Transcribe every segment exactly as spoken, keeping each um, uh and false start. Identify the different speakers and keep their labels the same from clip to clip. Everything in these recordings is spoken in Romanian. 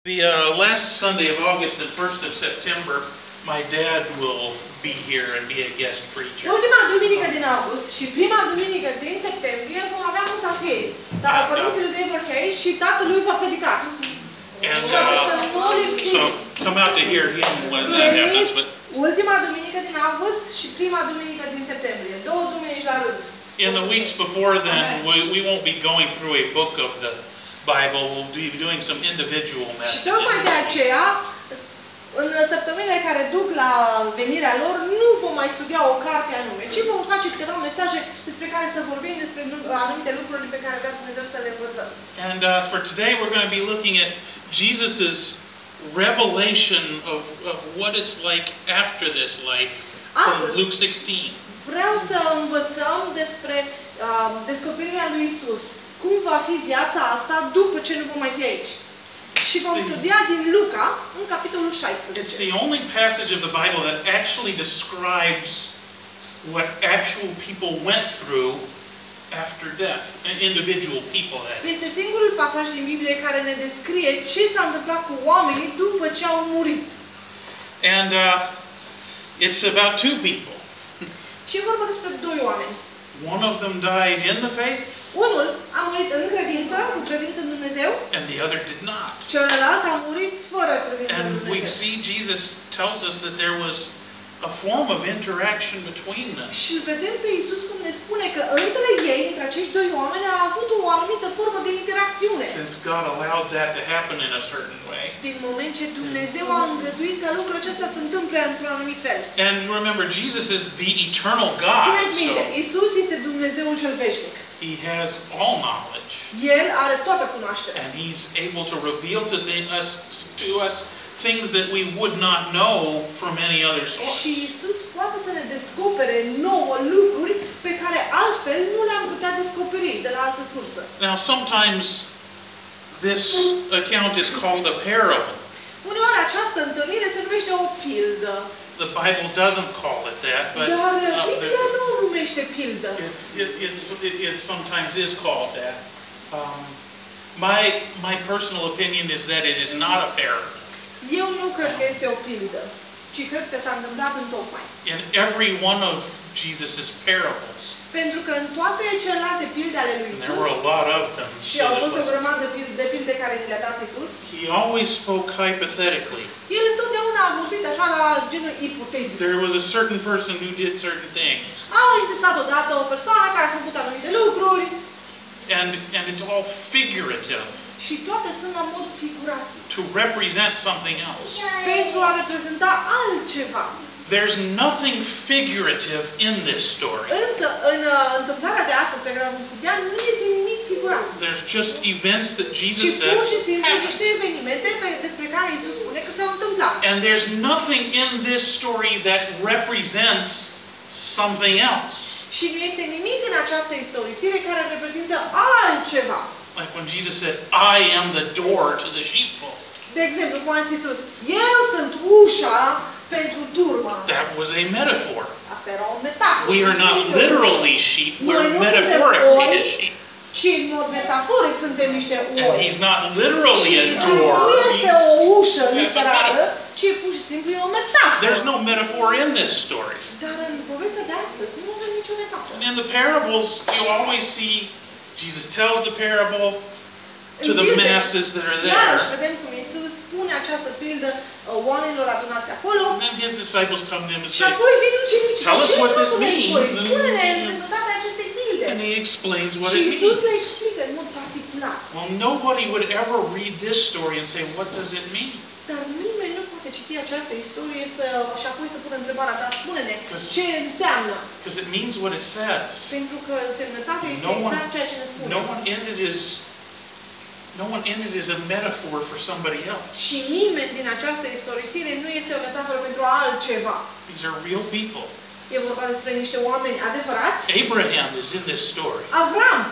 Speaker 1: The uh, last Sunday of August and first of September, my dad will be here and be a guest preacher.
Speaker 2: Ultima duminică din august și prima duminică din septembrie vom avea musafiri. Dar părinții lui vor fi aici și tatălui va predica.
Speaker 1: And uh, so come out to hear him when that happens. But
Speaker 2: ultima duminică din august și prima duminică din septembrie. Două duminici la rând.
Speaker 1: in the weeks before then, we, we won't be going through a book of the Bible. We'll be doing some individual
Speaker 2: Și
Speaker 1: messages.
Speaker 2: tocmai de aceea, în săptămânile care duc la venirea lor, nu vom mai studia o carte anume, ci vom face câteva mesaje despre care să vorbim, despre anumite lucruri pe care vrea Dumnezeu să le învățăm.
Speaker 1: And uh, for today, we're going to be looking at Jesus's revelation of, of what it's like after this life from Luke sixteen.
Speaker 2: Vreau să învățăm despre uh, descoperirea lui Isus. Cum va fi viața asta după ce nu vom mai fi aici. Și vom studia din Luca în capitolul șaisprezece.
Speaker 1: It's the only passage of the Bible that actually describes what actual people went through after death, individual people.
Speaker 2: Este singurul pasaj din Biblie care ne descrie ce s-a întâmplat cu oamenii după ce au murit.
Speaker 1: And uh, it's about two people.
Speaker 2: Și e vorba despre doi oameni.
Speaker 1: One of them died in the faith.
Speaker 2: Unul a murit în credință, cu credință în Dumnezeu.
Speaker 1: And the other did not.
Speaker 2: Celălalt a murit fără credință în
Speaker 1: And
Speaker 2: Dumnezeu.
Speaker 1: we see Jesus tells us that there was a form of interaction between them.
Speaker 2: Și vedem pe Isus cum ne spune că între ei, între acești doi oameni, a avut o anumită formă de interacțiune.
Speaker 1: Since God allowed that to happen in a certain way.
Speaker 2: Din moment ce Dumnezeu a îngăduit ca lucrul acesta să întâmple într-un anumit fel.
Speaker 1: And remember, Jesus is the eternal God.
Speaker 2: Țineți minte,
Speaker 1: So
Speaker 2: Isus este Dumnezeul cel veșnic.
Speaker 1: He has all knowledge.
Speaker 2: El are toată cunoașterea.
Speaker 1: And He's able to reveal to th- us, to us things that we would not know from any other source.
Speaker 2: Și Isus poate să ne descopere nouă lucruri pe care altfel nu le-am putea descoperi de la altă sursă.
Speaker 1: Now, sometimes this account is called a parable.
Speaker 2: Uneori această întâlnire se numește o pildă.
Speaker 1: The Bible doesn't call it that, but
Speaker 2: Dar
Speaker 1: uh,
Speaker 2: Biblia nu o numește pildă.
Speaker 1: it, it, it's, it, it sometimes is called that. Um, my, my personal opinion is that it is not a parable.
Speaker 2: Eu nu cred că este o pildă, ci cred că s-a întâmplat întocmai.
Speaker 1: In every one of Jesus' parables,
Speaker 2: Pentru că în toate celelalte pilde ale lui
Speaker 1: and
Speaker 2: Isus,
Speaker 1: there were a lot of them,
Speaker 2: și
Speaker 1: so
Speaker 2: au
Speaker 1: there's
Speaker 2: fost o
Speaker 1: lots of-
Speaker 2: grămadă de pilde, de pilde care ni le-a dat Isus,
Speaker 1: he always spoke hypothetically.
Speaker 2: el întotdeauna a vorbit așa la genul ipotetic.
Speaker 1: There was a certain person who did certain things,
Speaker 2: A existat odată o persoană care a făcut anumite lucruri
Speaker 1: and, and it's all figurative
Speaker 2: și toate sunt la mod figurat.
Speaker 1: to represent something else.
Speaker 2: Pentru a reprezenta altceva.
Speaker 1: There's nothing figurative in this story.
Speaker 2: Însă, în uh, întâmplarea de astăzi pe care o vom studia, nu este nimic figurat.
Speaker 1: There's just events that
Speaker 2: Ci
Speaker 1: Jesus
Speaker 2: pur și
Speaker 1: says
Speaker 2: simplu
Speaker 1: happened.
Speaker 2: niște evenimente pe- despre care Isus spune că s-au întâmplat.
Speaker 1: And there's nothing in this story that represents something else.
Speaker 2: Și nu este nimic în această istorisire care reprezintă altceva.
Speaker 1: Like when Jesus said, I am the door to the sheepfold.
Speaker 2: De exemplu, cum a zis Isus, eu sunt ușa pentru turmă.
Speaker 1: That was a metaphor.
Speaker 2: Asta era o metaforă.
Speaker 1: We are not
Speaker 2: Este o
Speaker 1: literally sheep,
Speaker 2: Noi
Speaker 1: we're
Speaker 2: nu suntem
Speaker 1: metaphorically
Speaker 2: oi,
Speaker 1: his sheep.
Speaker 2: Și în mod metaforic suntem niște
Speaker 1: And
Speaker 2: oi.
Speaker 1: he's not literally
Speaker 2: Și
Speaker 1: a
Speaker 2: Isus
Speaker 1: door.
Speaker 2: nu este o
Speaker 1: He's-
Speaker 2: ușă
Speaker 1: That's a
Speaker 2: literară,
Speaker 1: metaphor.
Speaker 2: ci pur și simplu e o metaforă.
Speaker 1: There's no metaphor in this story.
Speaker 2: Dar în povestea de astăzi nu avem nicio metaforă.
Speaker 1: In the parables, you always see Jesus tells the parable to
Speaker 2: În
Speaker 1: the
Speaker 2: pilde,
Speaker 1: masses that are
Speaker 2: iarăși
Speaker 1: there.
Speaker 2: vedem cum Isus spune această pildă uh, oamenilor adunați acolo
Speaker 1: And then his disciples come to him and
Speaker 2: și
Speaker 1: say,
Speaker 2: apoi vin ucenicii.
Speaker 1: Tell us
Speaker 2: Ce
Speaker 1: what
Speaker 2: vreau
Speaker 1: this
Speaker 2: să ne
Speaker 1: means,
Speaker 2: spui?
Speaker 1: and-
Speaker 2: Spune-ne rezultatele acestei pilde.
Speaker 1: and he explains what
Speaker 2: Și
Speaker 1: it
Speaker 2: Isus le
Speaker 1: means.
Speaker 2: explică în mod particular.
Speaker 1: Well, nobody would ever read this story and say, what does it mean?
Speaker 2: Dar nimeni nu poate citi această istorie să, și apoi să pună întrebarea ta, spune-ne
Speaker 1: Că-
Speaker 2: ce înseamnă.
Speaker 1: Because it means what it says.
Speaker 2: Pentru că însemnătatea este
Speaker 1: No one,
Speaker 2: exact ceea ce ne spune.
Speaker 1: no one in it is, no one in it is a metaphor for somebody else.
Speaker 2: Și nimeni din această istorisire nu este o metaforă pentru altceva.
Speaker 1: These are real people.
Speaker 2: E vorba despre niște oameni adevărați.
Speaker 1: Abraham is in this story.
Speaker 2: Avram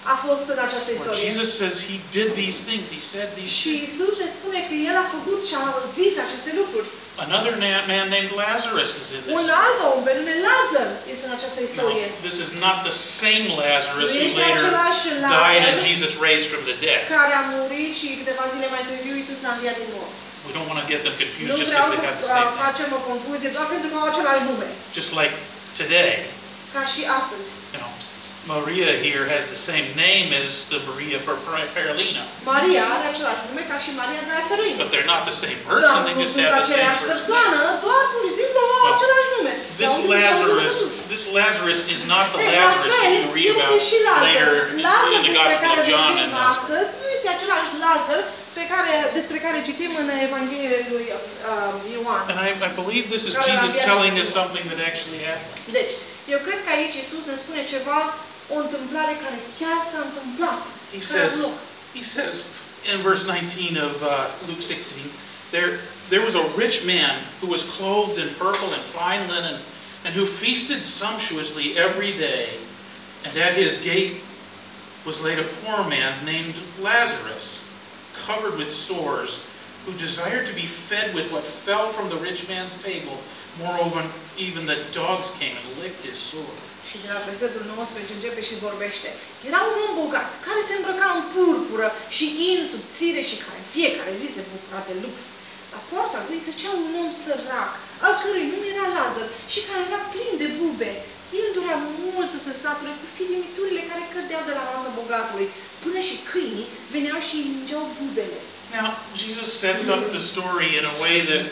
Speaker 2: a fost în această
Speaker 1: Where
Speaker 2: istorie.
Speaker 1: Jesus says he did these things, he said these
Speaker 2: Și
Speaker 1: things.
Speaker 2: Isus ne spune că El a făcut și a zis aceste lucruri.
Speaker 1: Another na- man named Lazarus is in
Speaker 2: Un
Speaker 1: this.
Speaker 2: alt om, pe nume Lazar, este în această
Speaker 1: Now,
Speaker 2: istorie.
Speaker 1: this is not the same Lazarus
Speaker 2: Nu
Speaker 1: who
Speaker 2: este
Speaker 1: later
Speaker 2: același
Speaker 1: died and
Speaker 2: Lazar
Speaker 1: Jesus raised from the dead.
Speaker 2: care a murit și câteva zile mai târziu Isus l-a înviat din morți.
Speaker 1: We don't want to get them
Speaker 2: Nu
Speaker 1: confused just
Speaker 2: vreau
Speaker 1: because
Speaker 2: să
Speaker 1: they have the
Speaker 2: uh,
Speaker 1: same name.
Speaker 2: facem o confuzie doar pentru că au același nume,
Speaker 1: Just like today,
Speaker 2: ca și astăzi.
Speaker 1: you know, Maria here has the same name as the Maria for Paralina.
Speaker 2: Maria are același nume ca și Maria de la Călăin.
Speaker 1: But they're not the same
Speaker 2: Dar
Speaker 1: person, they
Speaker 2: nu
Speaker 1: just
Speaker 2: sunt
Speaker 1: have the same
Speaker 2: aceeași
Speaker 1: first name.
Speaker 2: persoană, doar pur și simplu au
Speaker 1: Well,
Speaker 2: același nume.
Speaker 1: This
Speaker 2: Dar unul este
Speaker 1: Lazarus,
Speaker 2: unul.
Speaker 1: this Lazarus is not the
Speaker 2: Ei, la
Speaker 1: Lazarus that
Speaker 2: fel,
Speaker 1: you read
Speaker 2: este
Speaker 1: about
Speaker 2: și Lazar.
Speaker 1: later
Speaker 2: Lazar
Speaker 1: in the
Speaker 2: despre
Speaker 1: Gospel
Speaker 2: care
Speaker 1: of John
Speaker 2: vorbim
Speaker 1: and elsewhere.
Speaker 2: astăzi nu este același Lazar pe care, despre care citim în Evanghelia lui uh, Ioan.
Speaker 1: And I, I believe this is
Speaker 2: Care
Speaker 1: Jesus
Speaker 2: l-a
Speaker 1: telling us
Speaker 2: înviat.
Speaker 1: something that actually happened.
Speaker 2: Deci, eu cred că aici Isus ne spune ceva, o întâmplare care chiar s-a întâmplat.
Speaker 1: He
Speaker 2: Care a avut
Speaker 1: says,
Speaker 2: loc.
Speaker 1: he says in verse nineteen of uh, Luke sixteen, there, there was a rich man who was clothed in purple and fine linen, and who feasted sumptuously every day. And at his gate was laid a poor man named Lazarus, covered with sores, who desired to be fed with what fell from the rich man's table. Moreover, even the dogs came and licked his sores.
Speaker 2: Și de la versetul nouăsprezece începe și vorbește. Era un om bogat, care se îmbrăca în purpură și in subțire și care în fiecare zi se bucura de lux. La poarta lui zăcea un om sărac, al cărui nume era Lazar și care era plin de bube. El dorea mult să se sature cu firimiturile care cădeau de la masa bogatului, până și câinii veneau și îi lingeau bubele.
Speaker 1: Now, Jesus sets up the story in a way that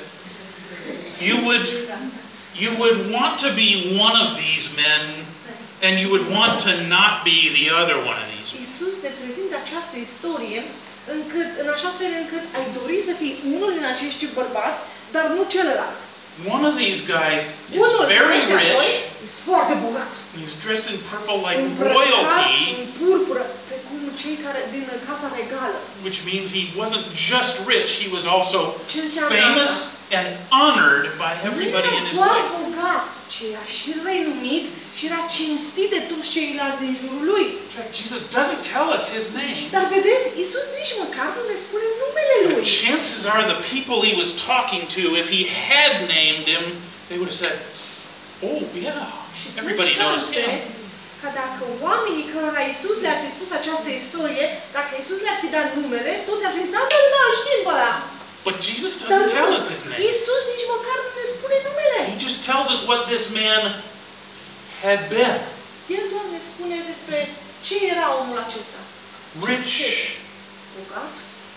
Speaker 1: you would you would want to be one of these men and you would want to not be the other one of these.
Speaker 2: Iisus ne prezintă această istorie încât, în așa fel încât ai dori să fii unul din acești bărbați, dar nu celălalt.
Speaker 1: One of these guys is
Speaker 2: Unul din
Speaker 1: very
Speaker 2: ăștia doi
Speaker 1: rich.
Speaker 2: e foarte bogat.
Speaker 1: He's dressed in purple like
Speaker 2: Îmbrăcat
Speaker 1: royalty,
Speaker 2: în purpură, precum cei care din casa regală.
Speaker 1: which means he wasn't just rich, he was also
Speaker 2: Ce înseamnă
Speaker 1: famous
Speaker 2: asta?
Speaker 1: and honored by everybody
Speaker 2: Nu
Speaker 1: in
Speaker 2: era
Speaker 1: his
Speaker 2: doar
Speaker 1: life.
Speaker 2: bogat, ci era și renumit și era cinstit de toți ceilalți din jurul lui.
Speaker 1: In fact, Jesus doesn't tell us his name.
Speaker 2: Dar vedeți, Iisus nici măcar nu ne spune numele
Speaker 1: But
Speaker 2: lui.
Speaker 1: chances are the people he was talking to, if he had named him, they would have said, oh yeah,
Speaker 2: Și sunt
Speaker 1: everybody knows
Speaker 2: șanse
Speaker 1: him.
Speaker 2: ca dacă oamenii cărora Iisus le-ar fi spus această istorie, dacă Iisus le-ar fi dat numele, toți ar fi zis, da, da, da, știm pe ăla.
Speaker 1: But Jesus
Speaker 2: Dar
Speaker 1: doesn't tell
Speaker 2: nu,
Speaker 1: us his name.
Speaker 2: Iisus nici măcar nu ne spune numele.
Speaker 1: He just tells us what this man had been.
Speaker 2: El doar ne spune despre ce era omul acesta.
Speaker 1: Rich,
Speaker 2: Bogat,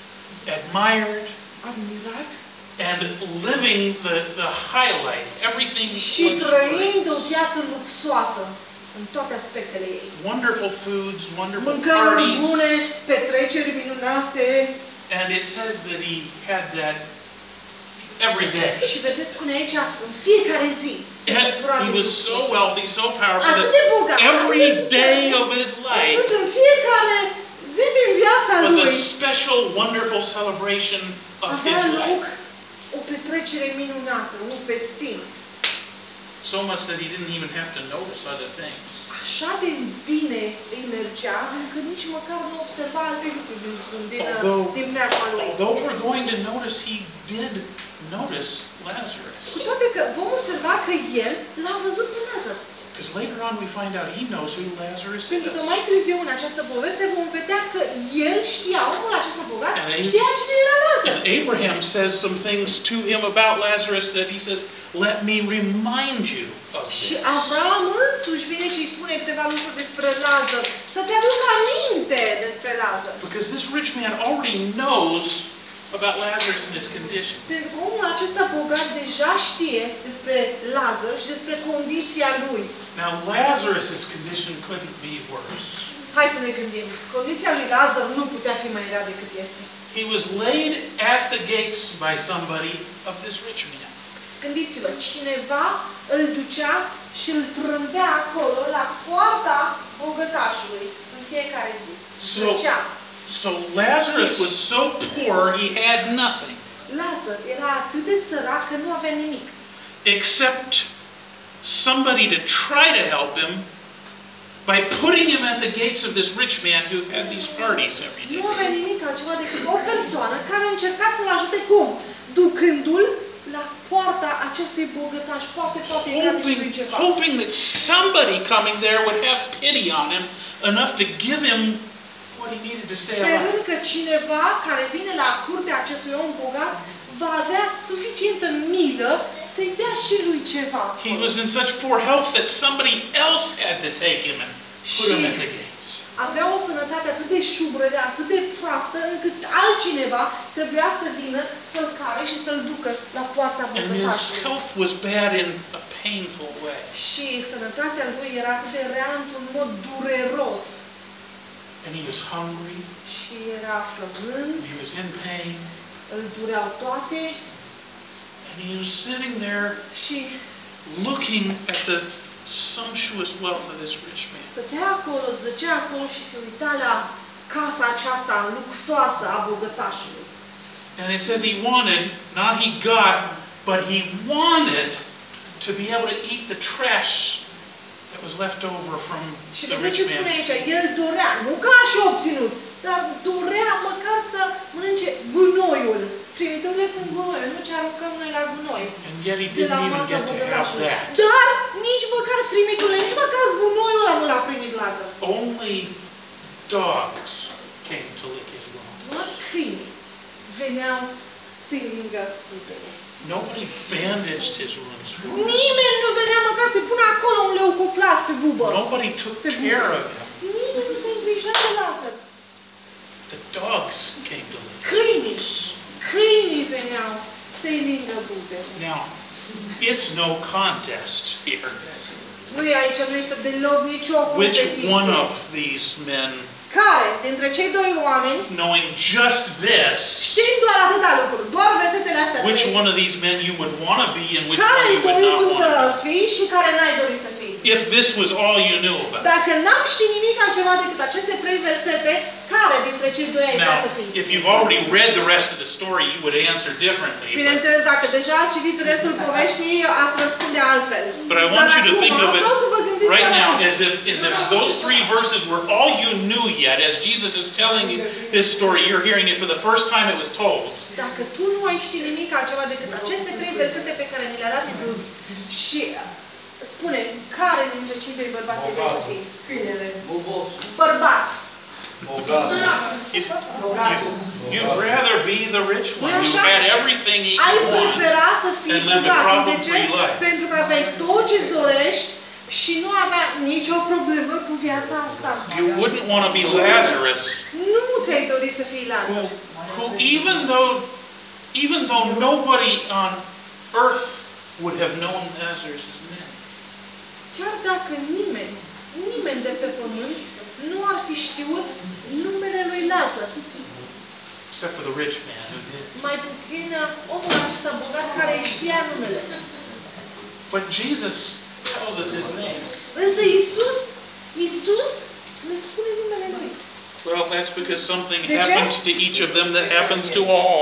Speaker 1: admired,
Speaker 2: admirat
Speaker 1: and living the, the high life. Everything
Speaker 2: și
Speaker 1: was great.
Speaker 2: trăind o viață luxoasă în toate aspectele ei.
Speaker 1: Wonderful foods, wonderful
Speaker 2: Mâncăruri
Speaker 1: parties.
Speaker 2: bune, petreceri minunate.
Speaker 1: And it says that he had that every day.
Speaker 2: Și vedeți, spune aici, în fiecare zi se
Speaker 1: And
Speaker 2: bucura
Speaker 1: he
Speaker 2: de
Speaker 1: was
Speaker 2: lucruri.
Speaker 1: so wealthy, so powerful
Speaker 2: Atât
Speaker 1: that
Speaker 2: de bogat,
Speaker 1: every
Speaker 2: atât de
Speaker 1: day
Speaker 2: puternic,
Speaker 1: of his
Speaker 2: încât
Speaker 1: life
Speaker 2: în fiecare zi din viața
Speaker 1: was a
Speaker 2: lui
Speaker 1: special, wonderful celebration of his
Speaker 2: avea loc
Speaker 1: life.
Speaker 2: o petrecere minunată, un festin.
Speaker 1: So much that he didn't even have to notice other things.
Speaker 2: Așa de bine îi mergea, încât nici măcar nu observa alte lucruri din, din,
Speaker 1: Although-
Speaker 2: din preajma lui.
Speaker 1: Although we're going to notice, he did notice Lazarus.
Speaker 2: Cu toate că vom observa că el l-a văzut pe Lazar.
Speaker 1: Because later on we find out he knows who Lazarus
Speaker 2: Pentru că
Speaker 1: is.
Speaker 2: mai târziu în această poveste vom vedea că el știa, omul acesta bogat,
Speaker 1: And Ab-
Speaker 2: știa cine era Lazar.
Speaker 1: And Abraham says some things to him about Lazarus that he says, let me remind you of
Speaker 2: Și
Speaker 1: this.
Speaker 2: Avram însuși vine și îi spune câteva lucruri despre Lazar. Să-ți aduc aminte despre Lazar.
Speaker 1: Because this rich man already knows about Lazarus and his condition.
Speaker 2: Pentru că omul acesta bogat deja știe despre Lazar și despre condiția lui.
Speaker 1: Now Lazarus' condition couldn't be worse.
Speaker 2: Hai să ne gândim. Condiția lui Lazar nu putea fi mai rea decât este.
Speaker 1: He was laid at the gates by somebody of this rich man.
Speaker 2: Gândiți-vă, cineva îl ducea și îl trâmbea acolo la poarta bogătașului în fiecare zi.
Speaker 1: So-
Speaker 2: Ducea.
Speaker 1: So Lazarus was so poor he had nothing
Speaker 2: Lazar era atât de sărac că nu avea nimic.
Speaker 1: except somebody to try to help him by putting him at the gates of this rich man who had these parties every
Speaker 2: Nu
Speaker 1: day.
Speaker 2: avea nimic altceva decât o persoană care încerca să-l ajute cum? Ducându-l la poarta acestui bogătaș. Poate, poate,
Speaker 1: Hoping,
Speaker 2: și ceva.
Speaker 1: hoping that somebody coming there would have pity on him enough to give him what he needed to stay alive.
Speaker 2: Sperând că cineva care vine la curtea acestui om bogat va avea suficientă milă să-i dea și lui ceva.
Speaker 1: He was in such poor health that somebody else had to take him and put him at the gates.
Speaker 2: Avea o sănătate atât de șubrădă, atât de proastă, încât altcineva trebuia să vină să-l care și să-l ducă la poarta
Speaker 1: And his
Speaker 2: bogătașului.
Speaker 1: health was bad in a painful way.
Speaker 2: Și sănătatea lui era atât de rea într-un mod dureros.
Speaker 1: And he was hungry,
Speaker 2: Și era flămând,
Speaker 1: he was in pain,
Speaker 2: îl dureau toate
Speaker 1: and he was sitting there
Speaker 2: și
Speaker 1: looking at the sumptuous wealth of this rich man.
Speaker 2: stătea acolo, zăcea acolo și se uita la casa aceasta luxoasă a bogătașului.
Speaker 1: And it says he wanted, not he got, but he wanted to be able to eat the trash that was left over from
Speaker 2: Și
Speaker 1: the
Speaker 2: vedeți
Speaker 1: rich
Speaker 2: ce spune
Speaker 1: man's
Speaker 2: aici?
Speaker 1: table.
Speaker 2: El dorea, nu că a și obținut, dar dorea măcar să mănânce gunoiul. Primiturile sunt gunoi, nu ce aruncăm noi la gunoi.
Speaker 1: And yet he
Speaker 2: De la
Speaker 1: didn't even
Speaker 2: masa
Speaker 1: get to have
Speaker 2: bogătașului.
Speaker 1: that.
Speaker 2: Dar nici măcar primiturile, nici măcar gunoiul ăla nu l-a primit Lazar.
Speaker 1: Only dogs came to lick his wound.
Speaker 2: Doar câini veneau să-i lingă rupele.
Speaker 1: Nobody bandaged his wounds for him.
Speaker 2: Nimeni nu venea măcar să pună acolo un leucoplas pe bubă.
Speaker 1: Nobody took care of him.
Speaker 2: Nimeni nu se îngrija de Lazar.
Speaker 1: The dogs came to lick his
Speaker 2: Câinii,
Speaker 1: wounds.
Speaker 2: câinii veneau să-i lingă bubele.
Speaker 1: Now, it's no contest here.
Speaker 2: Nu e aici, nu este deloc nicio
Speaker 1: Which one
Speaker 2: competiție.
Speaker 1: of these men,
Speaker 2: Care dintre cei doi oameni,
Speaker 1: knowing just this,
Speaker 2: știind doar atâta lucruri, doar versetele astea
Speaker 1: which
Speaker 2: trei,
Speaker 1: one of these men you would want to be and which
Speaker 2: care
Speaker 1: one
Speaker 2: ai
Speaker 1: you would
Speaker 2: dorit
Speaker 1: not
Speaker 2: tu să
Speaker 1: want to
Speaker 2: fii și care n-ai dorit să fii?
Speaker 1: be? If this was all you knew about.
Speaker 2: Dacă n-am ști nimic altceva decât aceste trei versete, care dintre cei doi ai vrea
Speaker 1: Now,
Speaker 2: să fii?
Speaker 1: if you've already read the rest of the story, you would answer differently. But,
Speaker 2: Bineînțeles, dacă deja ați citit restul poveștii, ați răspunde altfel.
Speaker 1: but I want
Speaker 2: Dar
Speaker 1: you to
Speaker 2: acum
Speaker 1: think of
Speaker 2: vreau să vă
Speaker 1: it
Speaker 2: gândiți
Speaker 1: right
Speaker 2: la
Speaker 1: now
Speaker 2: acum.
Speaker 1: as if, as if those three verses were all you knew yet. As Jesus is telling you this story, you're hearing it for the first time it was told.
Speaker 2: Dacă tu nu ai ști nimic altceva decât aceste trei versete pe care ni le-a dat Iisus și spune care dintre cei doi bărbați vrei să fii? Câinele. Bărbați.
Speaker 1: You, you'd rather be the rich one who
Speaker 2: așa?
Speaker 1: had everything he
Speaker 2: Ai
Speaker 1: could want.
Speaker 2: prefera să fii
Speaker 1: and lived a
Speaker 2: bogat. De ce?
Speaker 1: problem-free life.
Speaker 2: Pentru că aveai tot ce-ți dorești și nu avea nicio problemă cu viața asta.
Speaker 1: You wouldn't want to be Lazarus,
Speaker 2: Nu ți-ai dori să fii
Speaker 1: who,
Speaker 2: Lazar.
Speaker 1: who even though, even though nobody on earth would have known Lazarus' name,
Speaker 2: Chiar dacă nimeni, nimeni de pe pământ nu ar fi știut numele lui Lazar.
Speaker 1: except for the rich man who did.
Speaker 2: Mai puțin omul acesta bogat care îi știa numele.
Speaker 1: But Jesus tells us his name.
Speaker 2: Însă Isus, Isus ne spune numele lui.
Speaker 1: Well, that's because something
Speaker 2: De ce?
Speaker 1: happened to each of them that happens to all.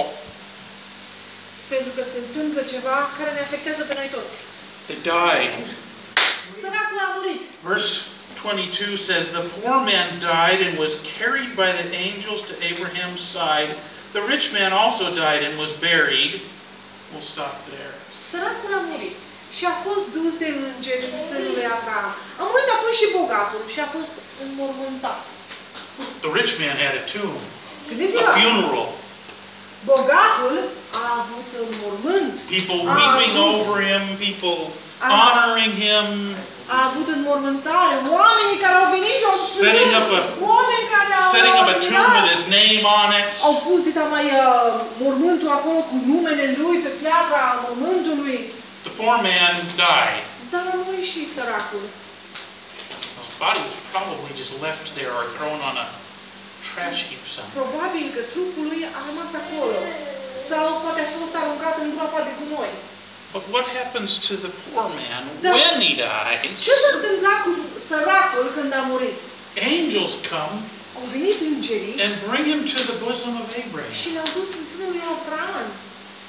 Speaker 2: Pentru că se întâmplă ceva care ne afectează pe noi toți.
Speaker 1: They died.
Speaker 2: Săracul a murit.
Speaker 1: Verse twenty-two says, the poor man died and was carried by the angels to Abraham's side. The rich man also died and was buried. We'll stop there.
Speaker 2: Săracul a murit și a fost dus de îngeri în sânul lui Abraham. A murit apoi și bogatul și a fost înmormântat.
Speaker 1: The rich man had a tomb,
Speaker 2: Gândiți-vă,
Speaker 1: a funeral,
Speaker 2: bogatul a avut un mormânt,
Speaker 1: people
Speaker 2: Ah,
Speaker 1: weeping
Speaker 2: good.
Speaker 1: over him, people
Speaker 2: Ah.
Speaker 1: honoring him,
Speaker 2: a avut înmormântare, oamenii care au venit și au
Speaker 1: Setting
Speaker 2: plâns,
Speaker 1: up a-
Speaker 2: oameni care au
Speaker 1: setting up a tomb with
Speaker 2: admirat,
Speaker 1: his name on it.
Speaker 2: au pus dita mai uh, mormântul acolo cu numele lui pe piatra mormântului,
Speaker 1: The poor man died.
Speaker 2: dar a murit și săracul.
Speaker 1: His body was probably just left there or thrown on a trash heap somewhere.
Speaker 2: Probabil că trupul lui a rămas acolo sau poate a fost aruncat în groapa de gunoi.
Speaker 1: But what happens to the poor man
Speaker 2: Da.
Speaker 1: when he dies?
Speaker 2: Ce s-a întâmplat cu săracul când a murit?
Speaker 1: Angels come
Speaker 2: Au venit îngerii
Speaker 1: and bring him to the bosom of Abraham.
Speaker 2: și l-au dus în sânul lui Avram.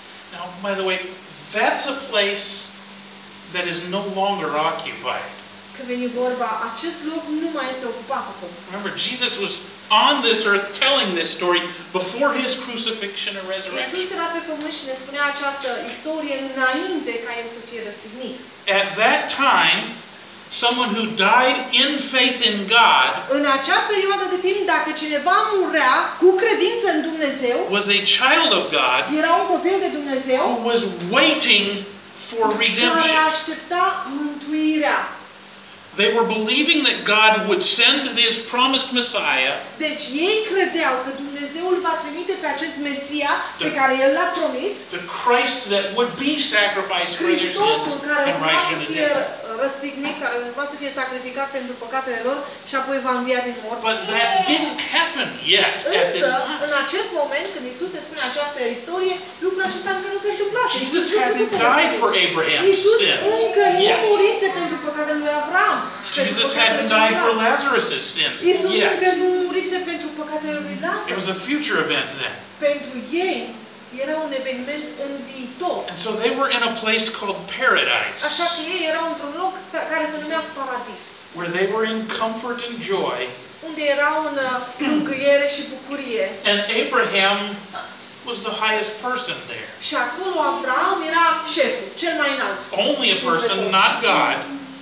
Speaker 1: Now, by the way, that's a place that is no longer occupied.
Speaker 2: Când veni vorba, acest loc nu mai este ocupat acum.
Speaker 1: Remember, Jesus was on this earth telling this story before his crucifixion or resurrection.
Speaker 2: Iisus era pe pământ și ne spunea această istorie înainte ca el să fie răstignit.
Speaker 1: At that time, someone who died in faith in God
Speaker 2: În acea perioadă de timp, dacă cineva murea cu credință în Dumnezeu,
Speaker 1: was a child of God
Speaker 2: era un copil de Dumnezeu
Speaker 1: who was waiting for
Speaker 2: care
Speaker 1: redemption.
Speaker 2: aștepta mântuirea.
Speaker 1: They were believing that God would send this promised Messiah,
Speaker 2: Deci ei credeau că Dumnezeu îl va trimite pe acest Mesia pe care El l-a promis,
Speaker 1: the Christ that would be sacrificed for their
Speaker 2: Hristosul
Speaker 1: sins
Speaker 2: care
Speaker 1: and
Speaker 2: urma
Speaker 1: rise
Speaker 2: să
Speaker 1: from the
Speaker 2: fie
Speaker 1: dead.
Speaker 2: răstignit, care urma să fie sacrificat pentru păcatele lor și apoi va învia din morți.
Speaker 1: But that didn't happen yet at this
Speaker 2: Însă,
Speaker 1: time.
Speaker 2: în acest moment, când Iisus ne spune această istorie, lucrul acesta încă nu se întâmplase.
Speaker 1: Jesus
Speaker 2: Iisus nu
Speaker 1: hadn't
Speaker 2: fusese
Speaker 1: died
Speaker 2: răstignit.
Speaker 1: for Abraham's
Speaker 2: Iisus
Speaker 1: sins
Speaker 2: încă nu
Speaker 1: yet.
Speaker 2: murise pentru păcatele lui Avram. și pentru
Speaker 1: Jesus
Speaker 2: păcatele
Speaker 1: hadn't died for
Speaker 2: celorlalți.
Speaker 1: Lazarus' sins
Speaker 2: Iisus încă
Speaker 1: yet.
Speaker 2: nu murise pentru păcatele lui
Speaker 1: It
Speaker 2: Lazar.
Speaker 1: was a future event then.
Speaker 2: Pentru ei era un eveniment în viitor.
Speaker 1: And so they were in a place called paradise,
Speaker 2: Așa că ei erau într-un loc ca- care se numea paradis,
Speaker 1: where they were in comfort and joy.
Speaker 2: unde erau în uh, mângâiere și bucurie.
Speaker 1: And Abraham was the highest person there.
Speaker 2: Și acolo Avram era șeful, cel mai înalt.
Speaker 1: Only a person, not God.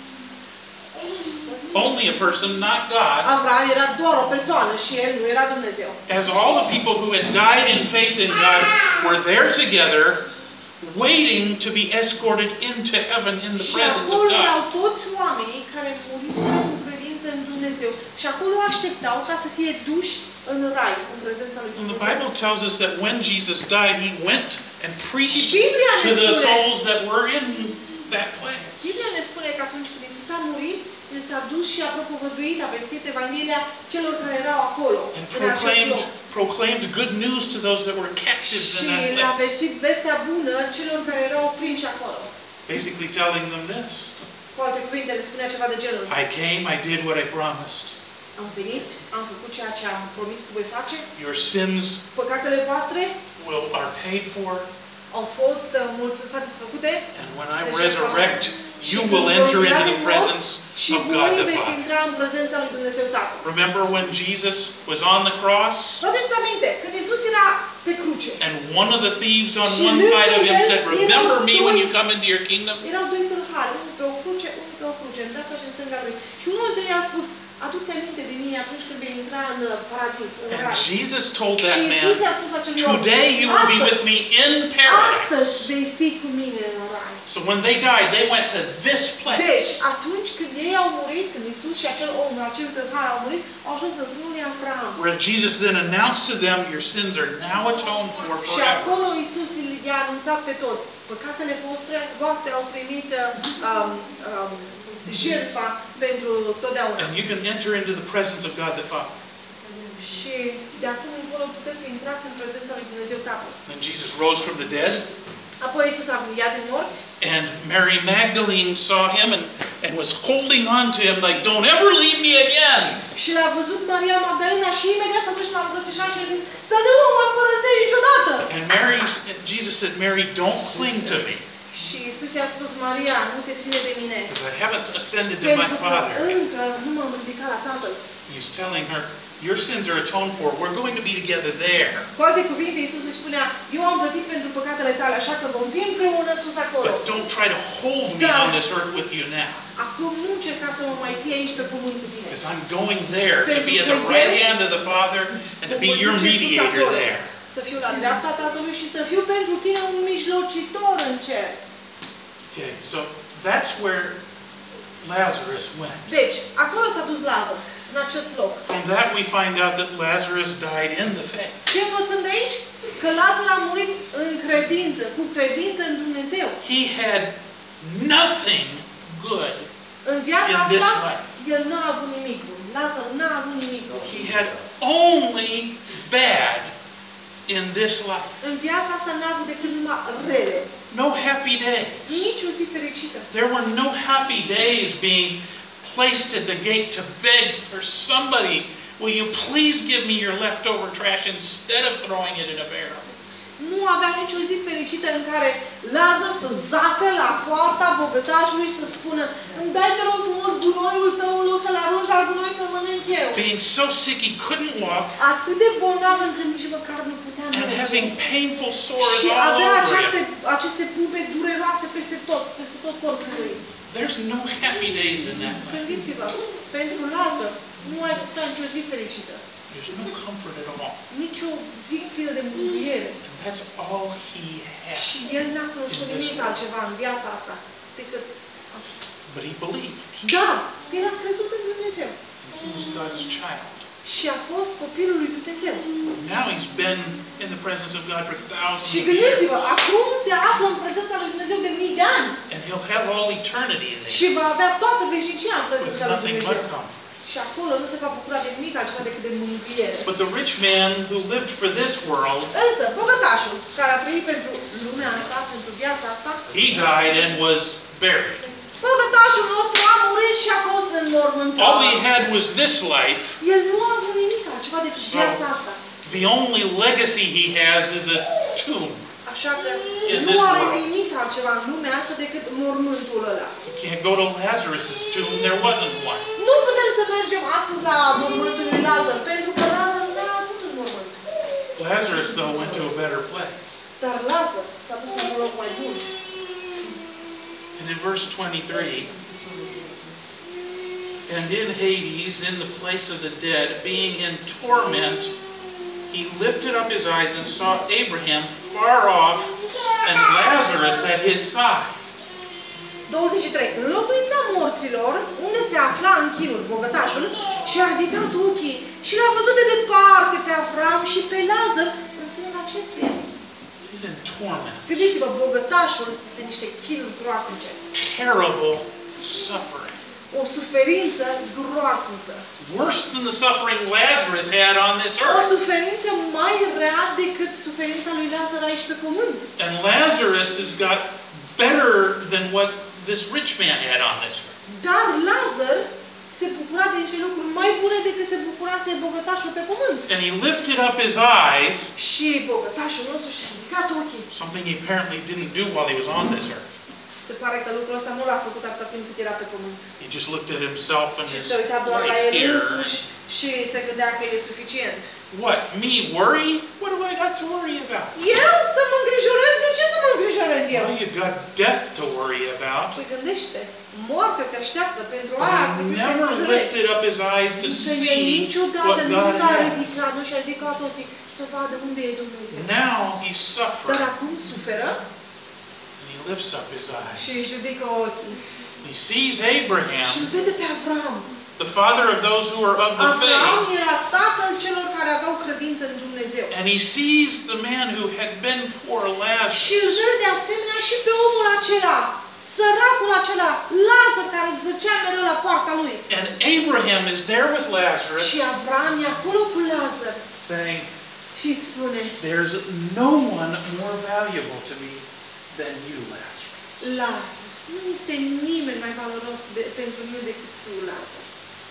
Speaker 1: Only a person, not God.
Speaker 2: Avram era doar o persoană și el nu era Dumnezeu.
Speaker 1: As all the people who had died in faith in God were there together, waiting to be escorted into heaven in the
Speaker 2: Și
Speaker 1: presence of
Speaker 2: acolo erau
Speaker 1: God.
Speaker 2: toți oamenii care muriseră cu credință în Dumnezeu. Și acolo așteptau ca să fie duși în rai, în prezența lui
Speaker 1: And the
Speaker 2: Dumnezeu.
Speaker 1: Bible tells us that when Jesus died, he went and preached
Speaker 2: Și Biblia ne
Speaker 1: to the
Speaker 2: spune-
Speaker 1: souls that were in that place.
Speaker 2: Biblia ne spune că atunci când Iisus a murit, El s-a dus și a propovăduit, a vestit Evanghelia celor care erau acolo,
Speaker 1: And
Speaker 2: în acest
Speaker 1: proclaimed,
Speaker 2: loc.
Speaker 1: proclaimed good news to those that were captives
Speaker 2: Și
Speaker 1: in that
Speaker 2: le-a
Speaker 1: place.
Speaker 2: vestit vestea bună celor care erau prinși acolo.
Speaker 1: Basically telling them this.
Speaker 2: Cu alte cuvinte, le spunea ceva de genul:
Speaker 1: I came, I did what I promised.
Speaker 2: Am venit, am făcut ceea ce am promis că voi face,
Speaker 1: Your sins
Speaker 2: păcatele voastre
Speaker 1: will are paid for,
Speaker 2: au fost uh, mulțumit satisfăcute.
Speaker 1: and when I
Speaker 2: Deci,
Speaker 1: resurrect,
Speaker 2: și
Speaker 1: you
Speaker 2: când
Speaker 1: will
Speaker 2: voi
Speaker 1: enter
Speaker 2: intra
Speaker 1: into
Speaker 2: din
Speaker 1: the
Speaker 2: morți,
Speaker 1: presence
Speaker 2: și
Speaker 1: of God
Speaker 2: voi
Speaker 1: the
Speaker 2: veți
Speaker 1: Father.
Speaker 2: intra în prezența lui Dumnezeu Tatăl.
Speaker 1: Remember when Jesus was on the cross,
Speaker 2: Vă aduceți aminte, când Iisus era pe cruce,
Speaker 1: and one of the thieves on
Speaker 2: Și
Speaker 1: one
Speaker 2: lângă
Speaker 1: side of him
Speaker 2: el
Speaker 1: said,
Speaker 2: erau
Speaker 1: "Remember me when
Speaker 2: doi-
Speaker 1: you come into your kingdom"?
Speaker 2: erau doi tâlhari, unul pe o cruce, unul pe o cruce, în dreapta și în stânga lui. Și unul dintre ei a spus: adu-ți aminte de mine atunci când vei intra în uh, paradis, în
Speaker 1: And
Speaker 2: rai.
Speaker 1: Jesus told
Speaker 2: Și
Speaker 1: that
Speaker 2: Iisus
Speaker 1: man,
Speaker 2: i-a spus acelui om:
Speaker 1: "Today you will be with me in
Speaker 2: astăzi
Speaker 1: paradise."
Speaker 2: vei fi cu mine în rai.
Speaker 1: So when they died, they went to this
Speaker 2: Deci,
Speaker 1: place.
Speaker 2: atunci când ei au murit, când Iisus și acel om, acel tâlhar au murit, au ajuns în sânul lui Avram.
Speaker 1: Where Jesus then announced to them, your sins are now atoned for
Speaker 2: Și
Speaker 1: forever.
Speaker 2: acolo Iisus i-a anunțat pe toți: păcatele voastre, voastre au primit uh, um, um, jertfa pentru totdeauna.
Speaker 1: And you can enter into the presence of God the Father.
Speaker 2: Și de acum încolo puteți să intrați în prezența lui Dumnezeu Tatăl.
Speaker 1: Then Jesus rose from the dead,
Speaker 2: Apoi Iisus a înviat din morți
Speaker 1: and Mary Magdalene saw him and, and was holding on to him like, "Don't ever leave me again."
Speaker 2: și l-a văzut Maria Magdalena și imediat s-a dus și l-a îmbrățișat și a zis: să nu mă părăsești niciodată!
Speaker 1: And Mary, Jesus said, "Mary, don't cling to me,
Speaker 2: Și Iisus i-a spus: Maria, nu te ține de mine,
Speaker 1: because I haven't ascended to my
Speaker 2: pentru că
Speaker 1: Father."
Speaker 2: încă nu m-am ridicat la Tatăl.
Speaker 1: He's telling her, your sins are atoned for. We're going to be together there.
Speaker 2: Cu alte cuvinte, Iisus îi spunea: eu am plătit pentru păcatele tale, așa că vom fi împreună sus acolo.
Speaker 1: But don't try to hold me
Speaker 2: Da.
Speaker 1: on this earth with you now,
Speaker 2: Acum nu încerca să mă mai ții aici pe pământ cu tine.
Speaker 1: because I'm going there to be at the right hand of the Father and to
Speaker 2: Mă
Speaker 1: be
Speaker 2: voi
Speaker 1: your
Speaker 2: duce sus
Speaker 1: mediator
Speaker 2: acolo,
Speaker 1: there.
Speaker 2: să fiu la dreapta Tatălui și să fiu pentru tine un mijlocitor în cer.
Speaker 1: Okay, so that's where Lazarus went.
Speaker 2: Deci, acolo s-a dus Lazar, în acest loc.
Speaker 1: From that we find out that Lazarus died in the faith.
Speaker 2: Ce învățăm de aici? Că Lazar a murit în credință, cu credință în Dumnezeu.
Speaker 1: He had nothing good.
Speaker 2: În viața
Speaker 1: In this
Speaker 2: asta,
Speaker 1: life.
Speaker 2: el n-a avut nimic bun. Lazar n-a avut nimic bun.
Speaker 1: He had only bad in this life.
Speaker 2: În viața asta n-a avut decât numai rele.
Speaker 1: No happy day.
Speaker 2: Nici o zi fericită.
Speaker 1: There were no happy days being placed at the gate to beg for somebody, will you please give me your leftover trash instead of throwing it in a barrel?
Speaker 2: Nu avea nicio zi fericită în care Lazar să zape la poarta bogătașului și să spună: îmi dai te rog frumos gunoiul tău, în loc să-l arunci la gunoi să mănânc eu.
Speaker 1: Being so sick he couldn't walk,
Speaker 2: Atât de bolnav încât nici măcar nu putea
Speaker 1: and
Speaker 2: merge.
Speaker 1: having painful sores
Speaker 2: Și
Speaker 1: all
Speaker 2: avea
Speaker 1: over
Speaker 2: aceste,
Speaker 1: him.
Speaker 2: aceste pumpe dureroase peste tot, peste tot corpul lui.
Speaker 1: There's no happy days in that life.
Speaker 2: Gândiți-vă, pentru Lazar nu a existat nicio zi fericită.
Speaker 1: There's no comfort at all.
Speaker 2: Nicio zi plină de mângâiere.
Speaker 1: And that's all he had.
Speaker 2: Și el n-a cunoscut nimic altceva în viața asta decât asta.
Speaker 1: But he believed.
Speaker 2: Da, el a crezut în Dumnezeu.
Speaker 1: He was God's child.
Speaker 2: Și a fost copilul lui Dumnezeu.
Speaker 1: Now he's been in the presence of God for thousands
Speaker 2: Și
Speaker 1: of
Speaker 2: gândiți-vă,
Speaker 1: years.
Speaker 2: acum se află în prezența lui Dumnezeu de mii de ani.
Speaker 1: And he'll have all eternity there.
Speaker 2: Și va avea toată veșnicia în
Speaker 1: With
Speaker 2: prezența lui
Speaker 1: nothing but
Speaker 2: Dumnezeu.
Speaker 1: comfort.
Speaker 2: Și acolo nu se va bucura de nimic altceva decât de mângâiere.
Speaker 1: But the rich man who lived for this world,
Speaker 2: Însă, bogătașul care a trăit pentru lumea asta, pentru viața asta,
Speaker 1: he died and was buried.
Speaker 2: bogătașul nostru a murit și a fost înmormântat.
Speaker 1: All he had was this life.
Speaker 2: El nu a avut nimic altceva decât
Speaker 1: So,
Speaker 2: viața asta.
Speaker 1: The only legacy he has is a tomb.
Speaker 2: Așa că
Speaker 1: In
Speaker 2: nu
Speaker 1: this
Speaker 2: are
Speaker 1: world.
Speaker 2: nimic altceva în lumea asta decât mormântul ăla.
Speaker 1: You can't go to Lazarus' tomb, there wasn't one.
Speaker 2: Nu putem să mergem astăzi la mormântul lui Lazar, pentru că Lazar nu a avut un mormânt.
Speaker 1: Lazarus, though, went to a better place.
Speaker 2: Dar Lazar s-a dus la un loc mai bun.
Speaker 1: And in verse twenty-three, and in Hades, in the place of the dead, being in torment, he lifted up his eyes and saw Abraham far off and Lazarus at his side.
Speaker 2: douăzeci și trei. În locuința morților, unde se afla în chinuri bogătașul, și-a ridicat ochii și l-a văzut de departe pe Avram și pe Lazar în sânul acestuia.
Speaker 1: He's in torment.
Speaker 2: Gândiți-vă, bogătașul este niște chinuri groasnice.
Speaker 1: Terrible suffering.
Speaker 2: O suferință groasnică.
Speaker 1: Worse than the suffering Lazarus had on this
Speaker 2: O
Speaker 1: earth.
Speaker 2: suferință mai rea decât suferința lui Lazar aici pe pământ.
Speaker 1: And Lazarus has got better than what this rich man had on this earth.
Speaker 2: Dar Lazar se bucura de niște lucruri mai bune decât se bucurase bogătașul pe pământ.
Speaker 1: And he lifted up his eyes,
Speaker 2: Și bogătașul nostru și-a ridicat ochii.
Speaker 1: something he apparently didn't do while he was on this earth.
Speaker 2: Se pare că lucrul ăsta nu l-a făcut atâta timp cât era pe pământ.
Speaker 1: He just looked at himself and
Speaker 2: Și
Speaker 1: his
Speaker 2: se uita doar la
Speaker 1: life
Speaker 2: el
Speaker 1: here.
Speaker 2: însuși și se gândea că e suficient.
Speaker 1: What? Me worry? What do I got to worry about?
Speaker 2: Eu să mă îngrijorez? De ce să mă îngrijorez eu?
Speaker 1: Well, you've got death to worry about.
Speaker 2: Păi gândește, moartea te așteaptă, pentru
Speaker 1: But
Speaker 2: aia ar
Speaker 1: he
Speaker 2: trebui să te
Speaker 1: never
Speaker 2: îngrijorezi.
Speaker 1: lifted up his eyes to
Speaker 2: Însă el
Speaker 1: see
Speaker 2: niciodată
Speaker 1: what
Speaker 2: nu
Speaker 1: God
Speaker 2: s-a
Speaker 1: has.
Speaker 2: ridicat, nu și-a ridicat ochii să vadă unde e Dumnezeu.
Speaker 1: Now he's
Speaker 2: Dar
Speaker 1: suffering.
Speaker 2: acum suferă
Speaker 1: And he lifts up his
Speaker 2: și
Speaker 1: eyes.
Speaker 2: își ridică ochii.
Speaker 1: He sees
Speaker 2: Și
Speaker 1: Abraham,
Speaker 2: îl vede pe Avram.
Speaker 1: the father of those who are of the
Speaker 2: Avram
Speaker 1: faith.
Speaker 2: era tatăl celor care aveau credință în Dumnezeu.
Speaker 1: And he sees the man who had been poor
Speaker 2: Și îl
Speaker 1: Lazarus.
Speaker 2: vede de asemenea și pe omul acela, săracul acela, Lazar, care zăcea mereu la poarta lui.
Speaker 1: And Abraham is there with Lazarus,
Speaker 2: Și Avram e acolo cu Lazar
Speaker 1: saying,
Speaker 2: și îi spune:
Speaker 1: there's no one more valuable to me than you, Lazarus.
Speaker 2: Lazar, nu este nimeni mai valoros de, pentru mine decât tu, Lazar.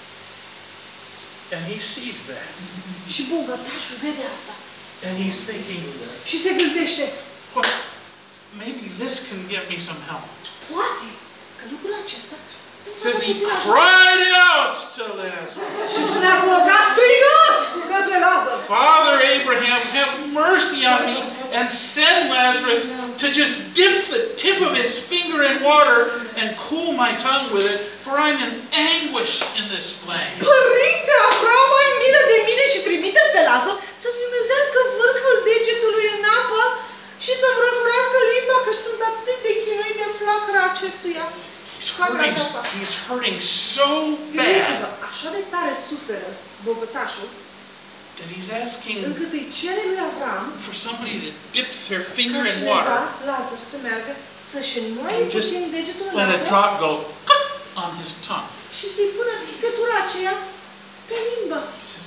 Speaker 1: And he sees that.
Speaker 2: Și bogătașul vede asta
Speaker 1: And he's thinking,
Speaker 2: și se gândește:
Speaker 1: well, maybe this can get me some help.
Speaker 2: poate că lucrul acesta
Speaker 1: It says he cried out to Lazarus,
Speaker 2: și spune acolo că a strigat către Lazar:
Speaker 1: Father Abraham, have mercy on me and send Lazarus to just dip the tip of his finger in water and cool my tongue with it, for I'm in anguish in this flame.
Speaker 2: Părinte Avram, ai milă de mine și trimite pe Lazar să-mi umezească vârful degetului în apă și să-mi răcurească limba, că sunt atât de chinuit de flacăra acestuia.
Speaker 1: He's
Speaker 2: Flacăra
Speaker 1: hurting,
Speaker 2: aceasta.
Speaker 1: he's hurting so
Speaker 2: Gândiți-vă,
Speaker 1: bad
Speaker 2: așa de tare suferă bogătașul,
Speaker 1: that he's asking
Speaker 2: încât îi cere lui Avram
Speaker 1: for somebody to dip their
Speaker 2: ca
Speaker 1: finger in
Speaker 2: cineva,
Speaker 1: water
Speaker 2: Lazar, să meargă, să-și înmoaie
Speaker 1: and just
Speaker 2: puțin degetul în
Speaker 1: let a
Speaker 2: apă
Speaker 1: drop go on his tongue.
Speaker 2: și să-i pună picătura aceea pe limbă.
Speaker 1: He says,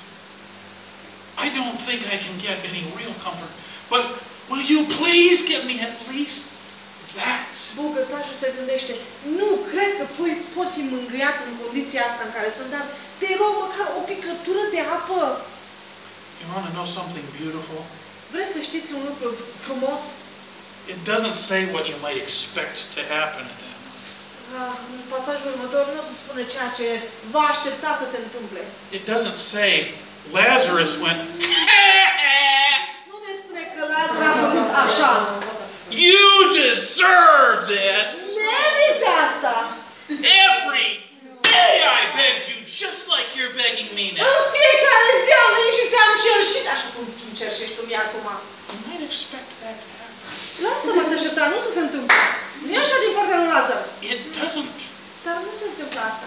Speaker 1: I don't think I can get any real comfort, but will you please give me at least that?
Speaker 2: Bogătașul se gândește: nu cred că pot, pot fi mângâiat în condiția asta în care sunt, dar te rog măcar o picătură de apă.
Speaker 1: You want to know something beautiful?
Speaker 2: Vreți să știți un lucru frumos?
Speaker 1: It doesn't say what you might expect to happen at that moment.
Speaker 2: Ah, în pasajul următor nu se spune ceea ce va aștepta să se întâmple.
Speaker 1: It doesn't say Lazarus went,
Speaker 2: Nu ne spune că Lazar a făcut așa.
Speaker 1: you deserve this.
Speaker 2: Meriți asta!
Speaker 1: Every day I begged you just like you're begging me
Speaker 2: În
Speaker 1: now.
Speaker 2: fiecare zi am venit și ți-am cerșit așa cum tu îmi cerșești tu mie acum.
Speaker 1: You might expect that to happen.
Speaker 2: La asta v-ați aștepta, nu să se întâmple. Nu e așa din partea lui Lazar.
Speaker 1: It doesn't.
Speaker 2: Dar nu se întâmplă asta.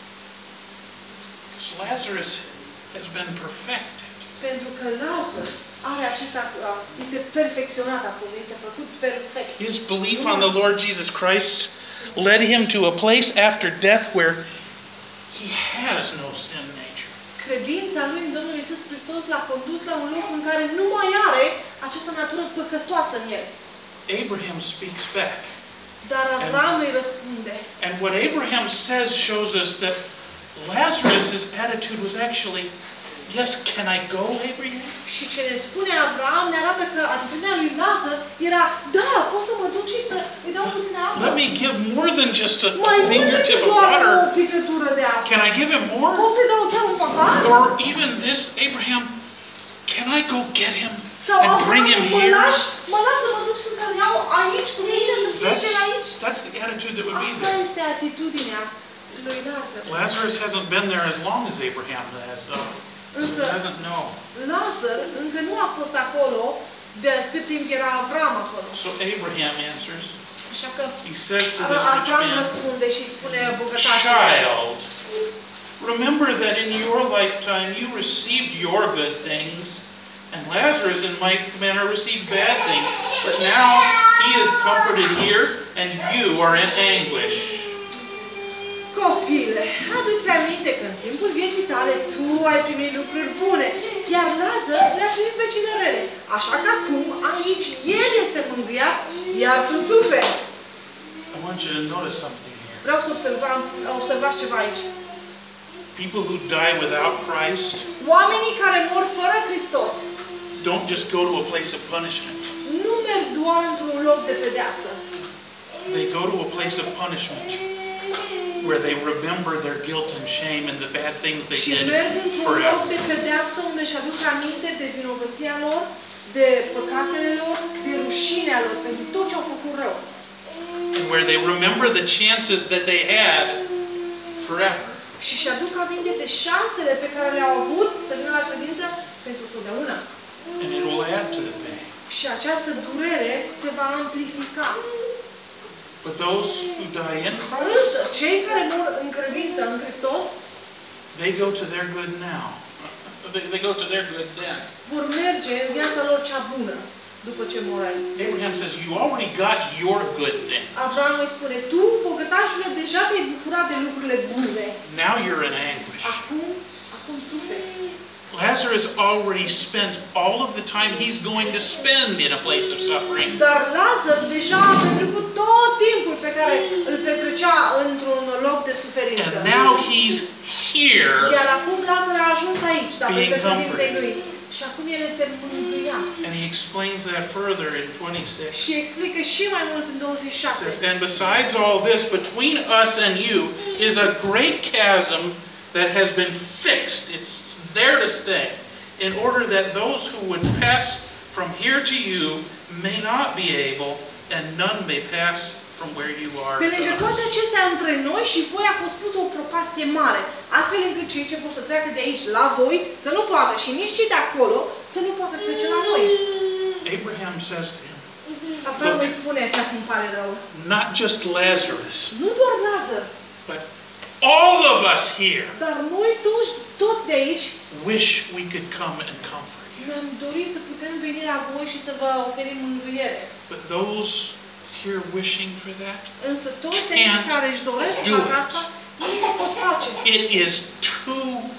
Speaker 1: Because Lazarus has been perfected.
Speaker 2: Pentru că Lazar are acesta, este perfecționat acum, este făcut perfect.
Speaker 1: His belief on the Lord Jesus Christ led him to a place after death where he has no sin nature.
Speaker 2: Credința lui în Domnul Iisus Hristos l-a condus la un loc în care nu mai are această natură păcătoasă în el.
Speaker 1: Abraham speaks back.
Speaker 2: Dar Avram îi răspunde.
Speaker 1: And what Abraham says shows us that Lazarus' attitude was actually, yes, can I go, Abraham?
Speaker 2: Și ce ne spune Avram ne arată că atitudinea lui Lazar era, da, pot să mă duc și să îi dau puțină apă.
Speaker 1: Let me give more than just a,
Speaker 2: Mai
Speaker 1: a
Speaker 2: mult
Speaker 1: fingertip
Speaker 2: decât
Speaker 1: of
Speaker 2: doar o
Speaker 1: water.
Speaker 2: picătură de apă.
Speaker 1: Can I give him more?
Speaker 2: Pot să-i dau chiar un pahar?
Speaker 1: Or even this, Abraham, can I go get him
Speaker 2: Sau
Speaker 1: and bring him
Speaker 2: mă
Speaker 1: here?
Speaker 2: lași, mă las să mă duc și să-l iau aici cu mine, să fie
Speaker 1: That's,
Speaker 2: de aici.
Speaker 1: that's the attitude that would be
Speaker 2: Asta
Speaker 1: there.
Speaker 2: este atitudinea lui Lazar.
Speaker 1: Lazarus hasn't been there as long as Abraham has, though. So
Speaker 2: Însă
Speaker 1: he doesn't know.
Speaker 2: Lazar încă nu a fost acolo de cât timp era Avram acolo.
Speaker 1: So Abraham answers.
Speaker 2: Așa că
Speaker 1: He says to this rich
Speaker 2: Avram
Speaker 1: man,
Speaker 2: răspunde și îi spune bogătașul.
Speaker 1: child, remember that in your lifetime you received your good things, and Lazarus in like manner received bad things. But now he is comforted here, and you are in anguish.
Speaker 2: Copile, adu-ți aminte că în timpul vieții tale tu ai primit lucruri bune, iar Lazar le-a primit pe cele rele. Așa că acum, aici, el este mângâiat, iar tu suferi.
Speaker 1: I want you to notice something here.
Speaker 2: Vreau să observați, observați ceva aici.
Speaker 1: People who die without Christ
Speaker 2: Oamenii care mor fără Hristos
Speaker 1: don't just go to a place of punishment.
Speaker 2: nu merg doar într-un loc de pedeapsă,
Speaker 1: They go to a place of punishment where they remember their guilt and shame and the bad things they
Speaker 2: și
Speaker 1: did
Speaker 2: merg într-un loc
Speaker 1: forever.
Speaker 2: de pedeapsă unde își aduc aminte de vinovăția lor, de păcatele lor, de rușinea lor pentru tot ce au făcut rău.
Speaker 1: And where they remember the chances that they had forever.
Speaker 2: Și își aduc aminte de șansele pe care le-au avut să vină la credință pentru totdeauna.
Speaker 1: And it will add to the pain.
Speaker 2: Și această durere se va amplifica.
Speaker 1: But those who die in Christ,
Speaker 2: Însă, cei care mor în credință în Hristos
Speaker 1: they go to their good now. They, they go to their good then.
Speaker 2: vor merge în viața lor cea bună după ce mor aici.
Speaker 1: Abraham says, you already got your good thing.
Speaker 2: Avram îi spune, tu, bogătașule, deja te-ai bucurat de lucrurile bune.
Speaker 1: Now you're in anguish.
Speaker 2: Acum, acum suferi.
Speaker 1: Lazarus already spent all of the time he's going to spend in a place of suffering.
Speaker 2: Dar Lazar deja a petrecut tot timpul pe care îl petrecea într-un loc de suferință.
Speaker 1: And now he's here.
Speaker 2: Iar acum Lazar a ajuns aici, datorită
Speaker 1: Being
Speaker 2: credinței
Speaker 1: comforted.
Speaker 2: lui. Și acum el este mângâiat.
Speaker 1: And he explains that further in twenty-six.
Speaker 2: Și explică și mai mult în douăzeci și
Speaker 1: It
Speaker 2: șase.
Speaker 1: says, and besides all this, between us and you is a great chasm that has been fixed. It's there to stay, in order that those who would pass from here to you may not be able, and none may pass from where you are
Speaker 2: Pe lângă
Speaker 1: to
Speaker 2: toate
Speaker 1: us.
Speaker 2: acestea, între noi și voi a fost pusă o propastie mare, astfel încât cei ce vor să treacă de aici la voi să nu poată și nici cei de acolo să nu poată trece la noi.
Speaker 1: Abraham says to him,
Speaker 2: Avram îi spune că acum pare rău.
Speaker 1: not just Lazarus,
Speaker 2: Nu doar Lazar,
Speaker 1: but all of us here
Speaker 2: dar noi toți, toți de aici
Speaker 1: wish we could come and comfort you.
Speaker 2: ne-am dorit să putem veni la voi și să vă oferim mângâiere.
Speaker 1: But those here wishing for that,
Speaker 2: Însă toți de aici
Speaker 1: Can't
Speaker 2: care își doresc să
Speaker 1: do
Speaker 2: facă
Speaker 1: it.
Speaker 2: asta, nu o pot face.
Speaker 1: it is too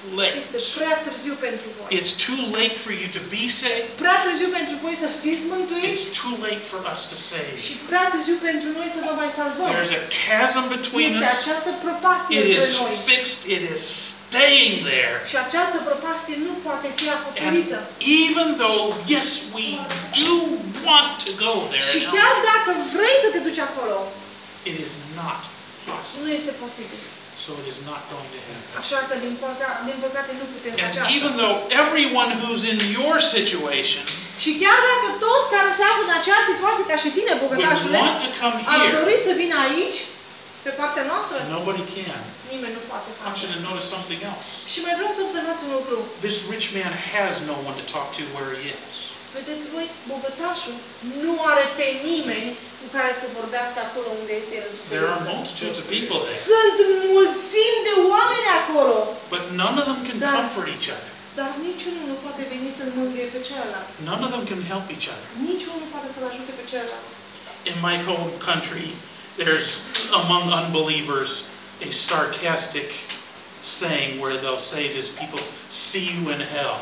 Speaker 1: late.
Speaker 2: Este prea târziu pentru voi.
Speaker 1: It's too late for you to be saved.
Speaker 2: Prea târziu pentru voi să fiți mântuiți
Speaker 1: It's too late for us to save.
Speaker 2: și prea târziu pentru noi să vă mai salvăm.
Speaker 1: There's a chasm between
Speaker 2: Este
Speaker 1: us.
Speaker 2: această prăpastie
Speaker 1: It
Speaker 2: între
Speaker 1: is
Speaker 2: noi.
Speaker 1: fixed. It is staying there.
Speaker 2: Și această prăpastie nu poate fi
Speaker 1: And
Speaker 2: acoperită.
Speaker 1: even though, yes, we do want to go there,
Speaker 2: Și
Speaker 1: now,
Speaker 2: chiar dacă vrei să te duci acolo,
Speaker 1: it is not possible.
Speaker 2: nu este posibil.
Speaker 1: So it is not going to happen.
Speaker 2: Așa că, din, păca- din păcate, nu putem face
Speaker 1: And
Speaker 2: asta.
Speaker 1: even though everyone who's in your situation
Speaker 2: Și chiar dacă toți care se află în aceeași situație ca și tine,
Speaker 1: would
Speaker 2: bogătașule,
Speaker 1: want to come
Speaker 2: ar
Speaker 1: here,
Speaker 2: dori să vină aici, pe partea noastră,
Speaker 1: nobody can.
Speaker 2: nimeni nu poate
Speaker 1: I want
Speaker 2: face
Speaker 1: you to
Speaker 2: asta.
Speaker 1: notice something else.
Speaker 2: Și mai vreau să observați un lucru.
Speaker 1: This rich man has no one to talk to where he is.
Speaker 2: Vedeți voi, bogătașul nu are pe nimeni cu care să vorbească acolo unde este el în
Speaker 1: There are
Speaker 2: suferință.
Speaker 1: multitudes of people there,
Speaker 2: Sunt mulțimi de oameni acolo,
Speaker 1: but none of them can
Speaker 2: Da.
Speaker 1: comfort each other.
Speaker 2: dar niciunul nu poate veni să-l mângâie pe celălalt.
Speaker 1: None of them can help each other.
Speaker 2: Niciunul nu poate să-l ajute pe celălalt.
Speaker 1: In my home country, there's among unbelievers a sarcastic saying where they'll say to his people, "See you in hell."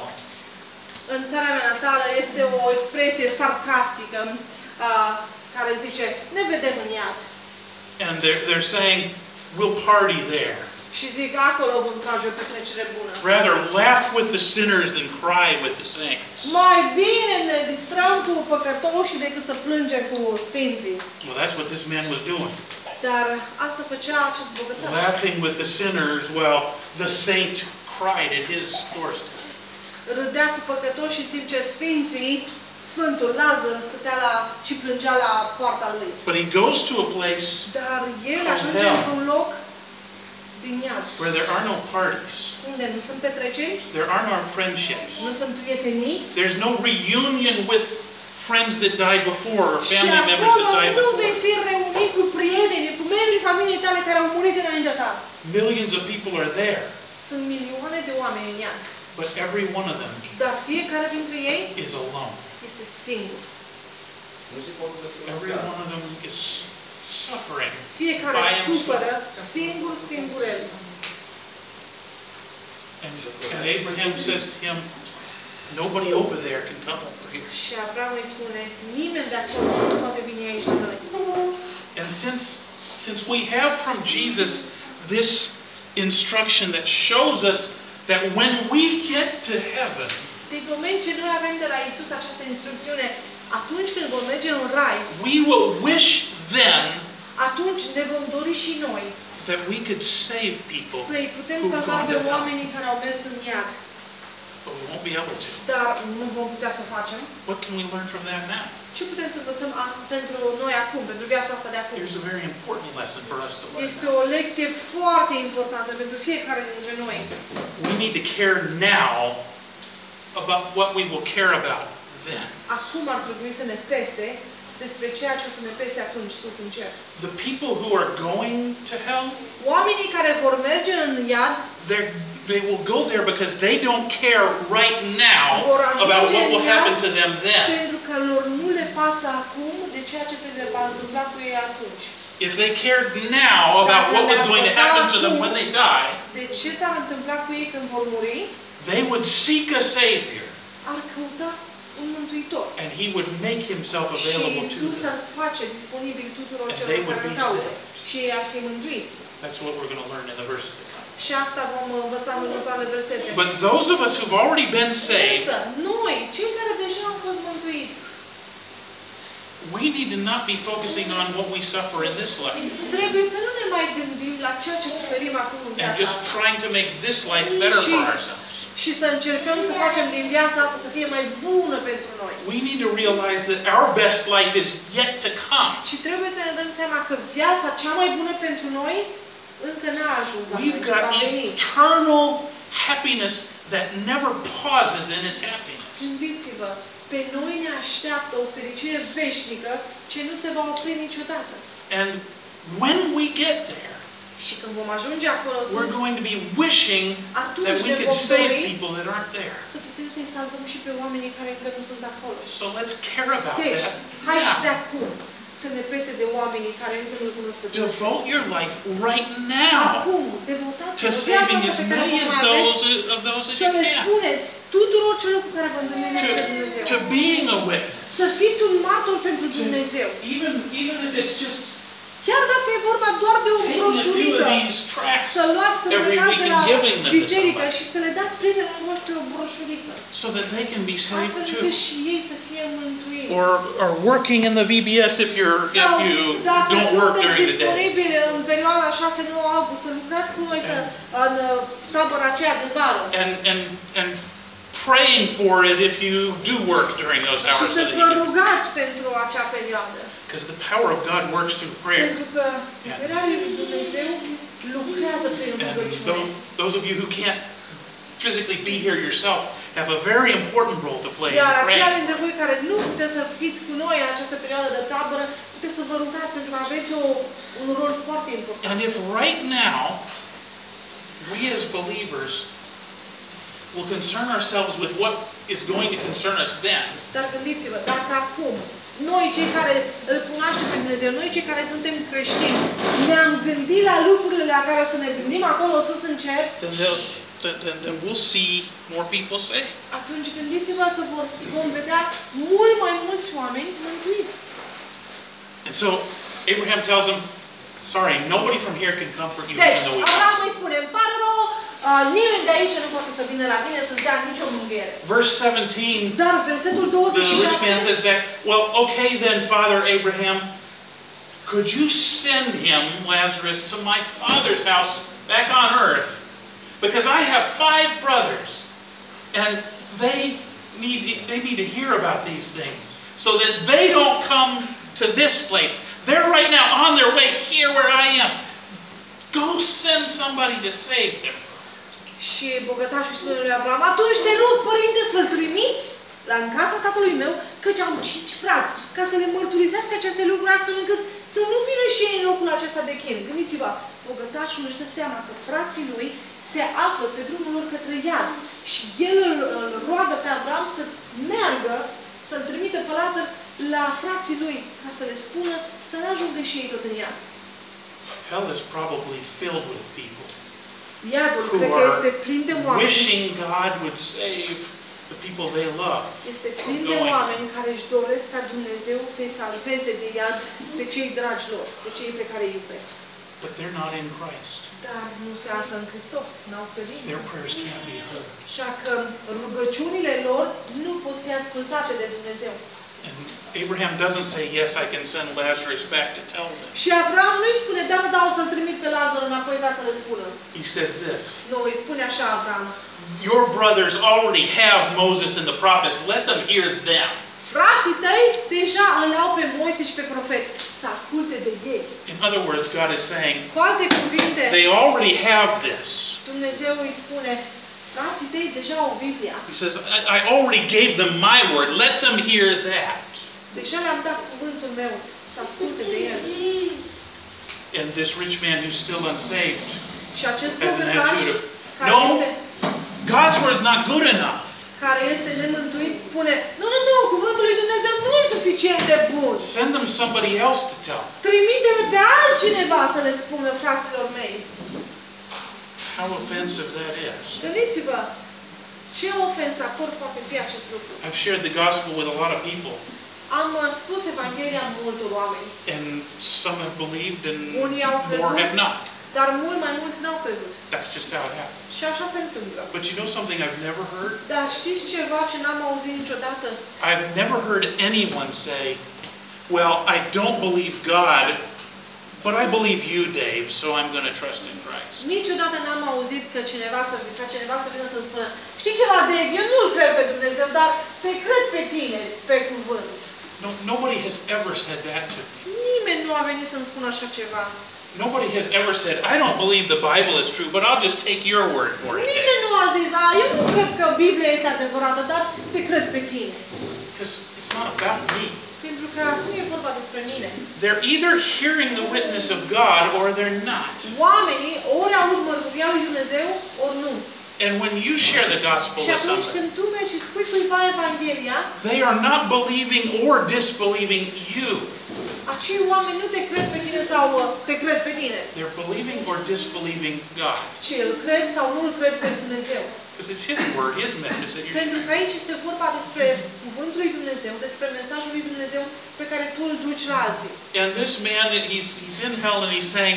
Speaker 2: În țara mea natală este o expresie sarcastică uh, care zice, ne vedem în iad.
Speaker 1: And they're, they're saying, "We'll party there."
Speaker 2: Și zic, acolo vom trage o petrecere bună.
Speaker 1: Rather laugh with the sinners than cry with the saints.
Speaker 2: Mai bine ne distrăm cu păcătoșii decât să plângem cu sfinții.
Speaker 1: Well, that's what this man was doing.
Speaker 2: Dar asta făcea acest bogătaș.
Speaker 1: Laughing with the sinners while the saint cried at his doorstep.
Speaker 2: Râdea cu păcătoși în timp ce sfinții, Sfântul Lazar, stătea la, și plângea la poarta lui.
Speaker 1: But he goes to a place
Speaker 2: Dar el
Speaker 1: Oh,
Speaker 2: ajunge
Speaker 1: hell.
Speaker 2: într-un loc din iad,
Speaker 1: where there are no parties,
Speaker 2: unde nu sunt petreceri,
Speaker 1: there are no friendships,
Speaker 2: nu sunt prietenii,
Speaker 1: there's no reunion with friends that died before or
Speaker 2: și
Speaker 1: family members
Speaker 2: acolo
Speaker 1: that died
Speaker 2: nu vei
Speaker 1: before.
Speaker 2: fi reunit cu prieteni, cu membrii familiei tale care au murit înaintea ta.
Speaker 1: Millions of people are there,
Speaker 2: Sunt milioane de oameni în iad,
Speaker 1: but every one of them
Speaker 2: dar fiecare dintre ei
Speaker 1: is alone.
Speaker 2: este singur.
Speaker 1: Every one of them is suffering.
Speaker 2: Fiecare
Speaker 1: By himself.
Speaker 2: suferă singur, singurel.
Speaker 1: And, and Abraham says to him, nobody over there can come over here.
Speaker 2: Și Avram îi spune, nimeni de acolo nu poate veni aici la noi.
Speaker 1: And since, since we have from Jesus this instruction that shows us that when we get to heaven,
Speaker 2: Din moment ce noi avem de la Isus această instrucțiune, atunci când vom merge în rai,
Speaker 1: we will wish then
Speaker 2: atunci ne vom dori și noi
Speaker 1: that we could save people,
Speaker 2: să-i putem
Speaker 1: who've
Speaker 2: salva
Speaker 1: gone
Speaker 2: pe
Speaker 1: to hell.
Speaker 2: oamenii care au mers în iad.
Speaker 1: But we won't be able to.
Speaker 2: Dar nu vom putea să o facem.
Speaker 1: What can we learn from that now?
Speaker 2: Ce putem să învățăm asta pentru noi acum, pentru viața asta de acum?
Speaker 1: Here's a very important lesson for us to learn.
Speaker 2: Este o lecție foarte importantă pentru fiecare dintre noi.
Speaker 1: We need to care now about what we will care about then.
Speaker 2: Acum ar trebui să ne pese despre ceea ce o să ne pese atunci sus în cer.
Speaker 1: The people who are going to hell,
Speaker 2: Oamenii care vor merge în iad
Speaker 1: they're, they will go there because they don't care right now
Speaker 2: vor ajunge
Speaker 1: about what
Speaker 2: în
Speaker 1: will
Speaker 2: iad
Speaker 1: happen to them then.
Speaker 2: pentru că lor nu le pasă acum de ceea ce se le va întâmpla cu ei atunci.
Speaker 1: If they cared now about what was going to happen to them when they die,
Speaker 2: De ce s-ar întâmpla cu ei când vor muri?
Speaker 1: they would seek a Savior
Speaker 2: Ar căuta un mântuitor.
Speaker 1: and He would make Himself
Speaker 2: Și
Speaker 1: available to
Speaker 2: Isus
Speaker 1: them.
Speaker 2: ar face disponibil tuturor
Speaker 1: And
Speaker 2: celor
Speaker 1: they would
Speaker 2: care
Speaker 1: be
Speaker 2: îl caută.
Speaker 1: saved.
Speaker 2: Și ei ar fi mântuiți.
Speaker 1: That's what we're going to learn in the verses that come.
Speaker 2: Și asta vom învăța în următoarele versete.
Speaker 1: But those of us who've already been saved,
Speaker 2: Însă, noi, cei care deja au fost mântuiți,
Speaker 1: we need to not be focusing on what we suffer in this life
Speaker 2: trebuie să nu ne mai gândim la ceea ce suferim acum în
Speaker 1: and
Speaker 2: viața
Speaker 1: just
Speaker 2: asta.
Speaker 1: trying to make this life better for ourselves.
Speaker 2: Și să încercăm să facem din viața asta să fie mai bună pentru noi.
Speaker 1: We need to realize that our best life is yet to come.
Speaker 2: Și trebuie să ne dăm seama că viața cea mai bună pentru noi încă n-a ajuns la
Speaker 1: We've
Speaker 2: noi,
Speaker 1: got
Speaker 2: va veni.
Speaker 1: eternal happiness that never pauses in its happiness.
Speaker 2: Gândiți-vă, pe noi ne așteaptă o fericire veșnică ce nu se va opri niciodată.
Speaker 1: And when we get there,
Speaker 2: Și când vom ajunge acolo
Speaker 1: we're
Speaker 2: sus,
Speaker 1: going to be wishing
Speaker 2: atunci
Speaker 1: that we
Speaker 2: ne
Speaker 1: could
Speaker 2: vom
Speaker 1: save
Speaker 2: dori
Speaker 1: people that aren't there.
Speaker 2: să putem să-i salvăm și pe oamenii care încă nu sunt acolo.
Speaker 1: So let's care about
Speaker 2: Deci,
Speaker 1: that
Speaker 2: hai de
Speaker 1: now.
Speaker 2: acum să ne pese de oamenii care încă nu-L cunosc pe Dumnezeu.
Speaker 1: Devote your life right now
Speaker 2: Acum, devotați-vă
Speaker 1: to
Speaker 2: viața
Speaker 1: saving
Speaker 2: asta
Speaker 1: as
Speaker 2: pe care
Speaker 1: many
Speaker 2: o
Speaker 1: as
Speaker 2: mai aveți
Speaker 1: those of those as
Speaker 2: să
Speaker 1: you
Speaker 2: le
Speaker 1: can.
Speaker 2: spuneți tuturor celor cu care vă întâlniți despre Dumnezeu.
Speaker 1: To, to being a witness.
Speaker 2: Să fiți un martor pentru Dumnezeu.
Speaker 1: Even, even if it's just
Speaker 2: Chiar dacă e vorba doar de o
Speaker 1: taking a few
Speaker 2: broșurică,
Speaker 1: of these tracts
Speaker 2: să luați când
Speaker 1: every
Speaker 2: plecați
Speaker 1: week
Speaker 2: de
Speaker 1: and
Speaker 2: la
Speaker 1: giving them to
Speaker 2: biserică
Speaker 1: somebody
Speaker 2: și să le dați prietenilor voștri o broșurică.
Speaker 1: so that they can be saved
Speaker 2: Astfel
Speaker 1: too.
Speaker 2: încât și ei să fie mântuiți.
Speaker 1: Or, or working in the V B S if you're if
Speaker 2: Sau
Speaker 1: you
Speaker 2: dacă
Speaker 1: don't work
Speaker 2: sunteți
Speaker 1: during the day.
Speaker 2: disponibili în perioada șase nouă august să lucrați cu noi să, în uh, tabăra aceea de vară.
Speaker 1: And and and praying for it if you do work during those
Speaker 2: Și
Speaker 1: hours
Speaker 2: să
Speaker 1: so that
Speaker 2: vă
Speaker 1: you can.
Speaker 2: rugați pentru acea perioadă.
Speaker 1: Because the power of God works through prayer.
Speaker 2: Pentru că puterea lui Dumnezeu lucrează prin
Speaker 1: And
Speaker 2: rugăciune.
Speaker 1: those, those of you who can't physically be here yourself have a very important role to play in
Speaker 2: Iar aceia
Speaker 1: praying.
Speaker 2: dintre voi care nu puteți să fiți cu noi în această perioadă de tabără, puteți să vă rugați pentru că aveți o, un rol foarte important.
Speaker 1: And if right now we as believers will concern ourselves with what is going to concern us then,
Speaker 2: Dar gândiți-vă, dacă acum noi cei care îl cunoaștem pe Dumnezeu, noi cei care suntem creștini, ne-am gândit la lucrurile la care o să ne gândim acolo sus în cer,
Speaker 1: then, they'll- then, then, then we'll see more people saved.
Speaker 2: atunci gândiți-vă că vor, vom vedea mult mai mulți oameni mântuiți.
Speaker 1: And so Abraham tells him, sorry, nobody from here can comfort you
Speaker 2: Deci,
Speaker 1: even though we
Speaker 2: Abraham îi spune, îmi pare rău, uh, nimeni de aici nu poate să vină la tine să-ți dea nicio mângâiere.
Speaker 1: Verse seventeen,
Speaker 2: Dar versetul douăzeci și
Speaker 1: the rich man
Speaker 2: șapte,
Speaker 1: says back, well, okay then, Father Abraham, could you send him, Lazarus, to my father's house back on earth? Because I have five brothers, and they need, they need to hear about these things, so that they don't come to this place. They're right now on their way here where I am. Go send somebody to save them.
Speaker 2: și bogătașul spune lui Abraham, atunci te rog, părinte, să-l trimiți la în casa tatălui meu, căci am cinci frați, ca să le mărturisească aceste lucruri astfel încât să nu vină și ei în locul acesta de chin. Gândiți-vă, bogătașul își dă seama că frații lui se află pe drumul lor către iad și el îl, îl roagă pe Abraham să meargă, să-l trimită pe Lazar la frații lui, ca să le spună să nu ajungă și ei tot în iad.
Speaker 1: Hell is probably filled with people
Speaker 2: Iadul,
Speaker 1: who
Speaker 2: cred că este
Speaker 1: are
Speaker 2: plin de oameni.
Speaker 1: wishing God would save the people they love
Speaker 2: Este
Speaker 1: from
Speaker 2: plin de
Speaker 1: going.
Speaker 2: oameni care își doresc ca Dumnezeu să-i salveze de iad pe cei dragi lor, pe cei pe care îi iubesc.
Speaker 1: But they're not in Christ.
Speaker 2: Dar nu se află în Hristos, n-au credință.
Speaker 1: Their prayers can't be heard.
Speaker 2: Așa că rugăciunile lor nu pot fi ascultate de Dumnezeu.
Speaker 1: And Abraham doesn't say, yes, I can send Lazarus back to tell them.
Speaker 2: Și Avram nu-i spune, da, da, o să-l trimit pe Lazar înapoi ca să le spună.
Speaker 1: He says this,
Speaker 2: Nu, îi spune așa Avram.
Speaker 1: your brothers already have Moses and the prophets. Let them hear them.
Speaker 2: Frații tăi deja îl au pe Moise și pe profeți. Să asculte de ei.
Speaker 1: In other words, God is saying,
Speaker 2: Cu alte cuvinte,
Speaker 1: they already have this.
Speaker 2: Dumnezeu îi spune, frații tăi deja au Biblia.
Speaker 1: He says, I, I already gave them my word. Let them hear that.
Speaker 2: Deja le-am dat cuvântul meu să asculte de el.
Speaker 1: And this rich man who's still unsaved
Speaker 2: Și acest
Speaker 1: has an
Speaker 2: bogătaș
Speaker 1: attitude of,
Speaker 2: care
Speaker 1: no,
Speaker 2: este,
Speaker 1: God's word is not good enough.
Speaker 2: care este nemântuit spune, nu, nu, nu, cuvântul lui Dumnezeu nu e suficient de bun.
Speaker 1: Send them somebody else to tell.
Speaker 2: Trimite-le pe altcineva să le spună fraților mei.
Speaker 1: How offensive that is.
Speaker 2: Gândiți-vă, ce ofensator poate fi acest lucru.
Speaker 1: I've shared the gospel with a lot of people,
Speaker 2: Am uh, spus Evanghelia multor oameni,
Speaker 1: and some have believed and
Speaker 2: unii au
Speaker 1: more
Speaker 2: crezut,
Speaker 1: have not.
Speaker 2: dar mult mai mulți n-au crezut.
Speaker 1: That's just how it happens.
Speaker 2: Și așa se întâmplă.
Speaker 1: But you know something I've never heard?
Speaker 2: Dar știți ceva ce n-am auzit niciodată?
Speaker 1: I've never heard anyone say, well, I don't believe God, but I believe you, Dave, so I'm going to trust in Christ.
Speaker 2: Niciodată n-am auzit că cineva să, ca cineva să vină să-mi spună, știi ceva, Dave, eu nu-L cred pe Dumnezeu, dar te cred pe tine, pe cuvânt.
Speaker 1: No, nobody has ever said that to me.
Speaker 2: Nimeni nu a venit să-mi spună așa ceva.
Speaker 1: Nobody has ever said, I don't believe the Bible is true, but I'll just take your word for it.
Speaker 2: Nimeni nu a zis, a, eu nu cred că Biblia este adevărată, dar te cred pe tine.
Speaker 1: Because it's not about me.
Speaker 2: Pentru că nu e vorba despre mine.
Speaker 1: They're either hearing the witness of God or they're not.
Speaker 2: Oamenii ori aud mărturia lui Dumnezeu, ori nu.
Speaker 1: And when you share the gospel
Speaker 2: Și
Speaker 1: with
Speaker 2: atunci
Speaker 1: somebody,
Speaker 2: când tu mergi și spui cuiva Evanghelia,
Speaker 1: they are not believing or disbelieving you.
Speaker 2: acei oameni nu te cred pe tine sau uh, te cred pe tine,
Speaker 1: They're believing or disbelieving God.
Speaker 2: ci îl cred sau nu îl cred pe Dumnezeu.
Speaker 1: Because it's His word, His message that you're
Speaker 2: Pentru că
Speaker 1: sharing.
Speaker 2: aici este vorba despre cuvântul lui Dumnezeu, despre mesajul lui Dumnezeu pe care tu îl duci la alții.
Speaker 1: And this man, he's, he's in hell and he's saying,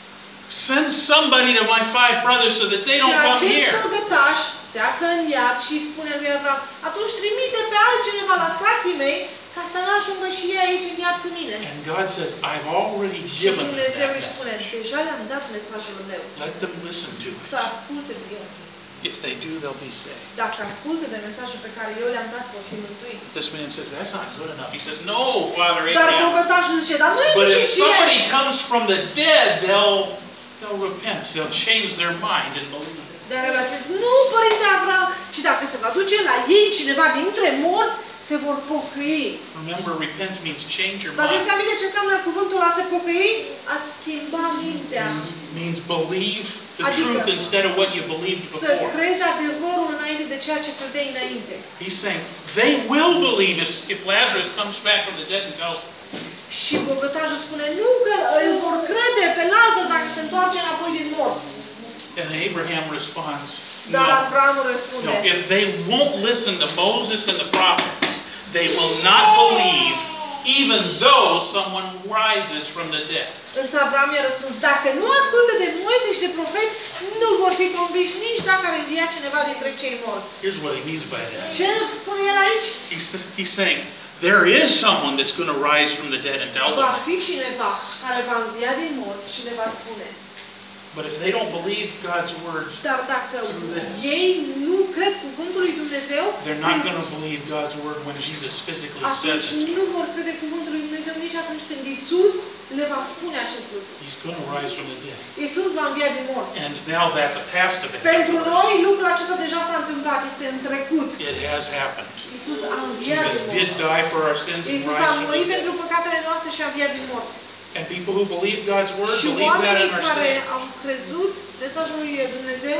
Speaker 1: send somebody to my five brothers so that they don't
Speaker 2: Și
Speaker 1: come
Speaker 2: acest
Speaker 1: here.
Speaker 2: păgătaș se află în iad și îi spune lui Avram, atunci trimite pe altcineva la frații mei ca să nu ajungă și ei aici în iad cu mine.
Speaker 1: And God says, I've already
Speaker 2: Și
Speaker 1: given them
Speaker 2: Dumnezeu
Speaker 1: that
Speaker 2: îi spune,
Speaker 1: message.
Speaker 2: deja le-am dat mesajul meu.
Speaker 1: Let them listen to
Speaker 2: Să
Speaker 1: it.
Speaker 2: asculte de el.
Speaker 1: If they do, they'll be saved.
Speaker 2: Dacă ascultă de mesajul pe care eu le-am dat, vor fi mântuiți.
Speaker 1: This man says, that's not good enough. He says, no, Father
Speaker 2: Dar
Speaker 1: Abraham.
Speaker 2: păgătașul zice, dar nu e
Speaker 1: But if somebody
Speaker 2: suficient.
Speaker 1: comes from the dead, they'll, they'll repent. They'll change their mind and believe.
Speaker 2: Dar el a zis, nu, părinte Avram, ci dacă se va duce la ei cineva dintre morți, se vor pocăi.
Speaker 1: Remember, repent means change your
Speaker 2: Vă aduceți
Speaker 1: mind.
Speaker 2: aminte ce înseamnă cuvântul a se pocăi? Ați schimba mintea.
Speaker 1: Means, means believe the
Speaker 2: Adică,
Speaker 1: truth instead of what you believed
Speaker 2: Să
Speaker 1: before.
Speaker 2: crezi adevărul înainte de ceea ce credeai înainte.
Speaker 1: He's saying they will believe if, if Lazarus comes back from the dead and tells them.
Speaker 2: Și bogătajul spune, nu că îl vor crede pe Lazar dacă se întoarce înapoi din morți.
Speaker 1: And Abraham responds,
Speaker 2: Dar
Speaker 1: no.
Speaker 2: Avram răspunde,
Speaker 1: No, if they won't listen to Moses and the prophets, they will not believe even though someone rises from the dead.
Speaker 2: însă Avram i-a răspuns, dacă nu ascultă de Moise și de profeți, nu vor fi convinși nici dacă ar învia cineva dintre cei morți.
Speaker 1: Here's what he means by that.
Speaker 2: Ce spune el aici?
Speaker 1: He's, he's saying, there is someone that's going to rise from the dead and tell
Speaker 2: Va
Speaker 1: them.
Speaker 2: fi cineva care va învia din morți și le va spune.
Speaker 1: But if they don't believe God's word,
Speaker 2: Dar dacă ei nu cred cuvântul lui Dumnezeu,
Speaker 1: they're not going to believe God's word when Jesus physically says
Speaker 2: atunci
Speaker 1: it.
Speaker 2: nu vor crede cuvântul lui Dumnezeu nici atunci când Isus le va spune acest lucru.
Speaker 1: He's going to rise from the dead.
Speaker 2: Isus va învia din morți.
Speaker 1: And now that's a past event.
Speaker 2: Pentru noi lucrul acesta deja s-a întâmplat, este în trecut.
Speaker 1: It has happened.
Speaker 2: Isus a înviat
Speaker 1: Jesus
Speaker 2: din
Speaker 1: did
Speaker 2: morți.
Speaker 1: die for our sins and
Speaker 2: Isus a
Speaker 1: rise from
Speaker 2: murit
Speaker 1: the
Speaker 2: pentru
Speaker 1: dead.
Speaker 2: păcatele noastre și a înviat din morți.
Speaker 1: And people who believe God's word
Speaker 2: Și
Speaker 1: believe that in
Speaker 2: oamenii
Speaker 1: our
Speaker 2: care
Speaker 1: sin.
Speaker 2: au crezut mesajul lui Dumnezeu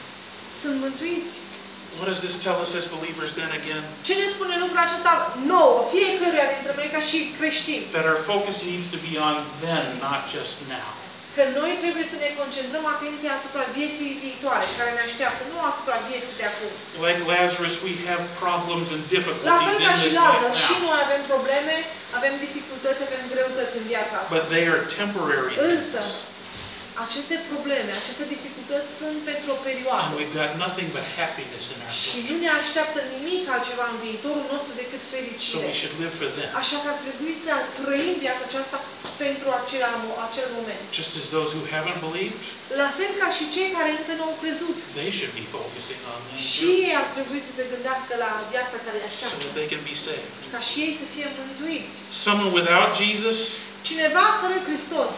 Speaker 2: sunt mântuiți.
Speaker 1: What does this tell us as believers then again?
Speaker 2: Ce ne spune lucrul acesta nouă, fiecăruia dintre noi ca și creștini?
Speaker 1: That our focus needs to be on then, not just now.
Speaker 2: Că noi trebuie să ne concentrăm atenția asupra vieții viitoare, care ne așteaptă, nu asupra vieții de acum.
Speaker 1: Like Lazarus, we have problems and
Speaker 2: La
Speaker 1: difficulties
Speaker 2: fel
Speaker 1: in
Speaker 2: ca și
Speaker 1: this
Speaker 2: Lazar,
Speaker 1: life
Speaker 2: și
Speaker 1: now.
Speaker 2: noi avem probleme, avem dificultăți, avem greutăți în viața asta.
Speaker 1: But they are temporary
Speaker 2: Însă,
Speaker 1: things.
Speaker 2: aceste probleme, aceste dificultăți sunt pentru o perioadă.
Speaker 1: And we've got nothing but happiness in our
Speaker 2: Și
Speaker 1: future.
Speaker 2: nu ne așteaptă nimic altceva în viitorul nostru decât
Speaker 1: So
Speaker 2: fericire.
Speaker 1: we should live for them.
Speaker 2: Așa că ar trebui să trăim viața aceasta pentru acel, acel moment.
Speaker 1: Just as those who haven't believed,
Speaker 2: La fel ca și cei care încă nu au crezut.
Speaker 1: they should be focusing on them
Speaker 2: Și
Speaker 1: too,
Speaker 2: ei ar trebui să se gândească la viața care îi
Speaker 1: so
Speaker 2: așteaptă.
Speaker 1: that they can be saved.
Speaker 2: Ca și ei să fie mântuiți.
Speaker 1: Someone without Jesus,
Speaker 2: Cineva fără Hristos,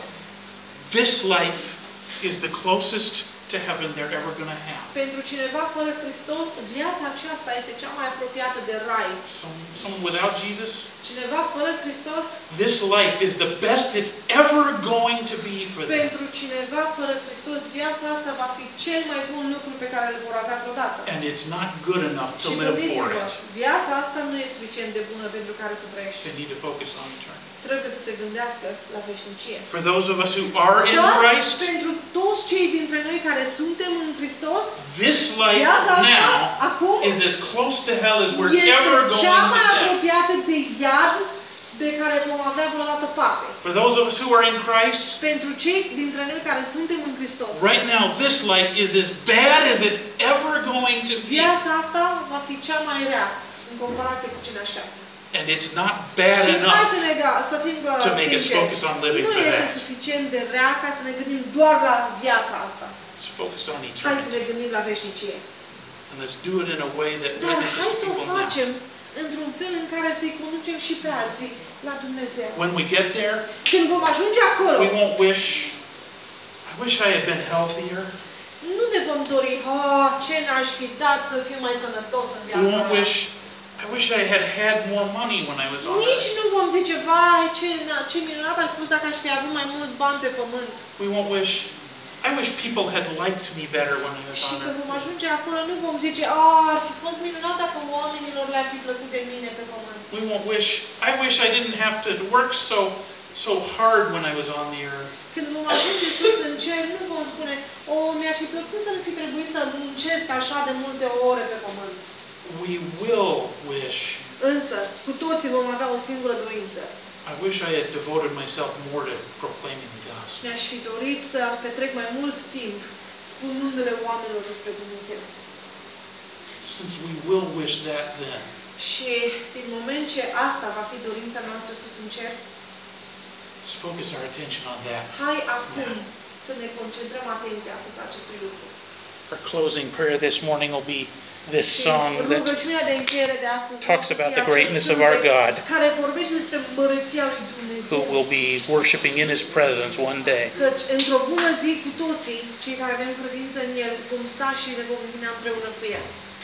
Speaker 1: this life is the closest to heaven they're ever going to have.
Speaker 2: pentru cineva fără Hristos, viața aceasta este cea mai apropiată de rai.
Speaker 1: Some, someone without Jesus,
Speaker 2: Cineva fără Hristos,
Speaker 1: this life is the best it's ever going to be for them.
Speaker 2: pentru cineva fără Hristos, viața asta va fi cel mai bun lucru pe care îl vor avea vreodată.
Speaker 1: And it's not good enough to
Speaker 2: Și
Speaker 1: live for
Speaker 2: gândiți-vă,
Speaker 1: it.
Speaker 2: viața asta nu e suficient de bună pentru care să trăiești.
Speaker 1: They need to focus on eternity.
Speaker 2: Trebuie să se gândească la veșnicie.
Speaker 1: For those of us who are in
Speaker 2: Dar
Speaker 1: Christ,
Speaker 2: pentru toți cei dintre noi care suntem în Hristos,
Speaker 1: this life
Speaker 2: viața asta
Speaker 1: now
Speaker 2: acum
Speaker 1: is as close to hell as we're ever
Speaker 2: este
Speaker 1: going
Speaker 2: cea
Speaker 1: to
Speaker 2: mai
Speaker 1: get.
Speaker 2: apropiată de iad de care vom avea vreodată parte.
Speaker 1: For those of us who are in Christ,
Speaker 2: Pentru cei dintre noi care suntem în Hristos,
Speaker 1: right now this life is as bad as it's ever going to be.
Speaker 2: viața asta va fi cea mai rea în comparație cu ce ne așteaptă.
Speaker 1: And it's not bad
Speaker 2: Și hai să,
Speaker 1: enough
Speaker 2: ne ga, să fim uh,
Speaker 1: to make us
Speaker 2: sinceri.
Speaker 1: focus on living
Speaker 2: Nu
Speaker 1: for
Speaker 2: este
Speaker 1: that.
Speaker 2: suficient de rea ca să ne gândim doar la viața asta.
Speaker 1: Let's focus on
Speaker 2: Hai să
Speaker 1: eternity.
Speaker 2: ne gândim la veșnicie.
Speaker 1: And let's do it in a way that
Speaker 2: Dar
Speaker 1: witnesses
Speaker 2: hai
Speaker 1: to
Speaker 2: să o
Speaker 1: people now.
Speaker 2: facem într-un fel în care să-i conducem și pe alții la Dumnezeu.
Speaker 1: When we get there,
Speaker 2: Când vom ajunge acolo,
Speaker 1: we won't wish, I wish I had been healthier.
Speaker 2: nu ne vom dori, ah, ce n-aș fi dat să fiu mai sănătos în
Speaker 1: We
Speaker 2: viața
Speaker 1: won't
Speaker 2: mea.
Speaker 1: wish, I wish I had had more money when I was on
Speaker 2: Nici
Speaker 1: earth.
Speaker 2: nu vom zice, vai, ce, ce minunat ar fi fost dacă aș fi avut mai mulți bani pe pământ.
Speaker 1: We won't wish, I wish people had liked me better when I was
Speaker 2: Și
Speaker 1: on
Speaker 2: când vom
Speaker 1: earth.
Speaker 2: ajunge acolo, nu vom zice, ah, ar fi fost minunat dacă oamenilor le-ar fi plăcut de mine pe pământ.
Speaker 1: We won't wish, I wish I didn't have to work so so hard when I was on the earth.
Speaker 2: Când vom ajunge sus în cer, nu vom spune, o, mi-ar fi plăcut să nu fi trebuit să muncesc așa de multe ore pe pământ.
Speaker 1: We will wish.
Speaker 2: Însă, cu toții vom avea o singură dorință.
Speaker 1: I wish I had devoted myself more to proclaiming the gospel.
Speaker 2: Mi-aș fi dorit să petrec mai mult timp spunându-le oamenilor despre Dumnezeu.
Speaker 1: Since we will wish that then,
Speaker 2: Și din moment ce asta va fi dorința noastră sus în cer,
Speaker 1: let's focus our attention on that.
Speaker 2: hai acum să ne concentrăm atenția asupra acestui lucru.
Speaker 1: Our closing prayer this morning will be this
Speaker 2: Și
Speaker 1: song that
Speaker 2: rugăciunea de încheiere de astăzi
Speaker 1: talks
Speaker 2: va fi
Speaker 1: about the
Speaker 2: acest
Speaker 1: greatness of
Speaker 2: cântec
Speaker 1: our God,
Speaker 2: care vorbește despre măreția lui
Speaker 1: who
Speaker 2: Dumnezeu.
Speaker 1: will be worshiping in His presence one day.
Speaker 2: Căci într-o bună zi cu toții, cei care avem credință în El, vom sta și ne vom închina împreună cu El.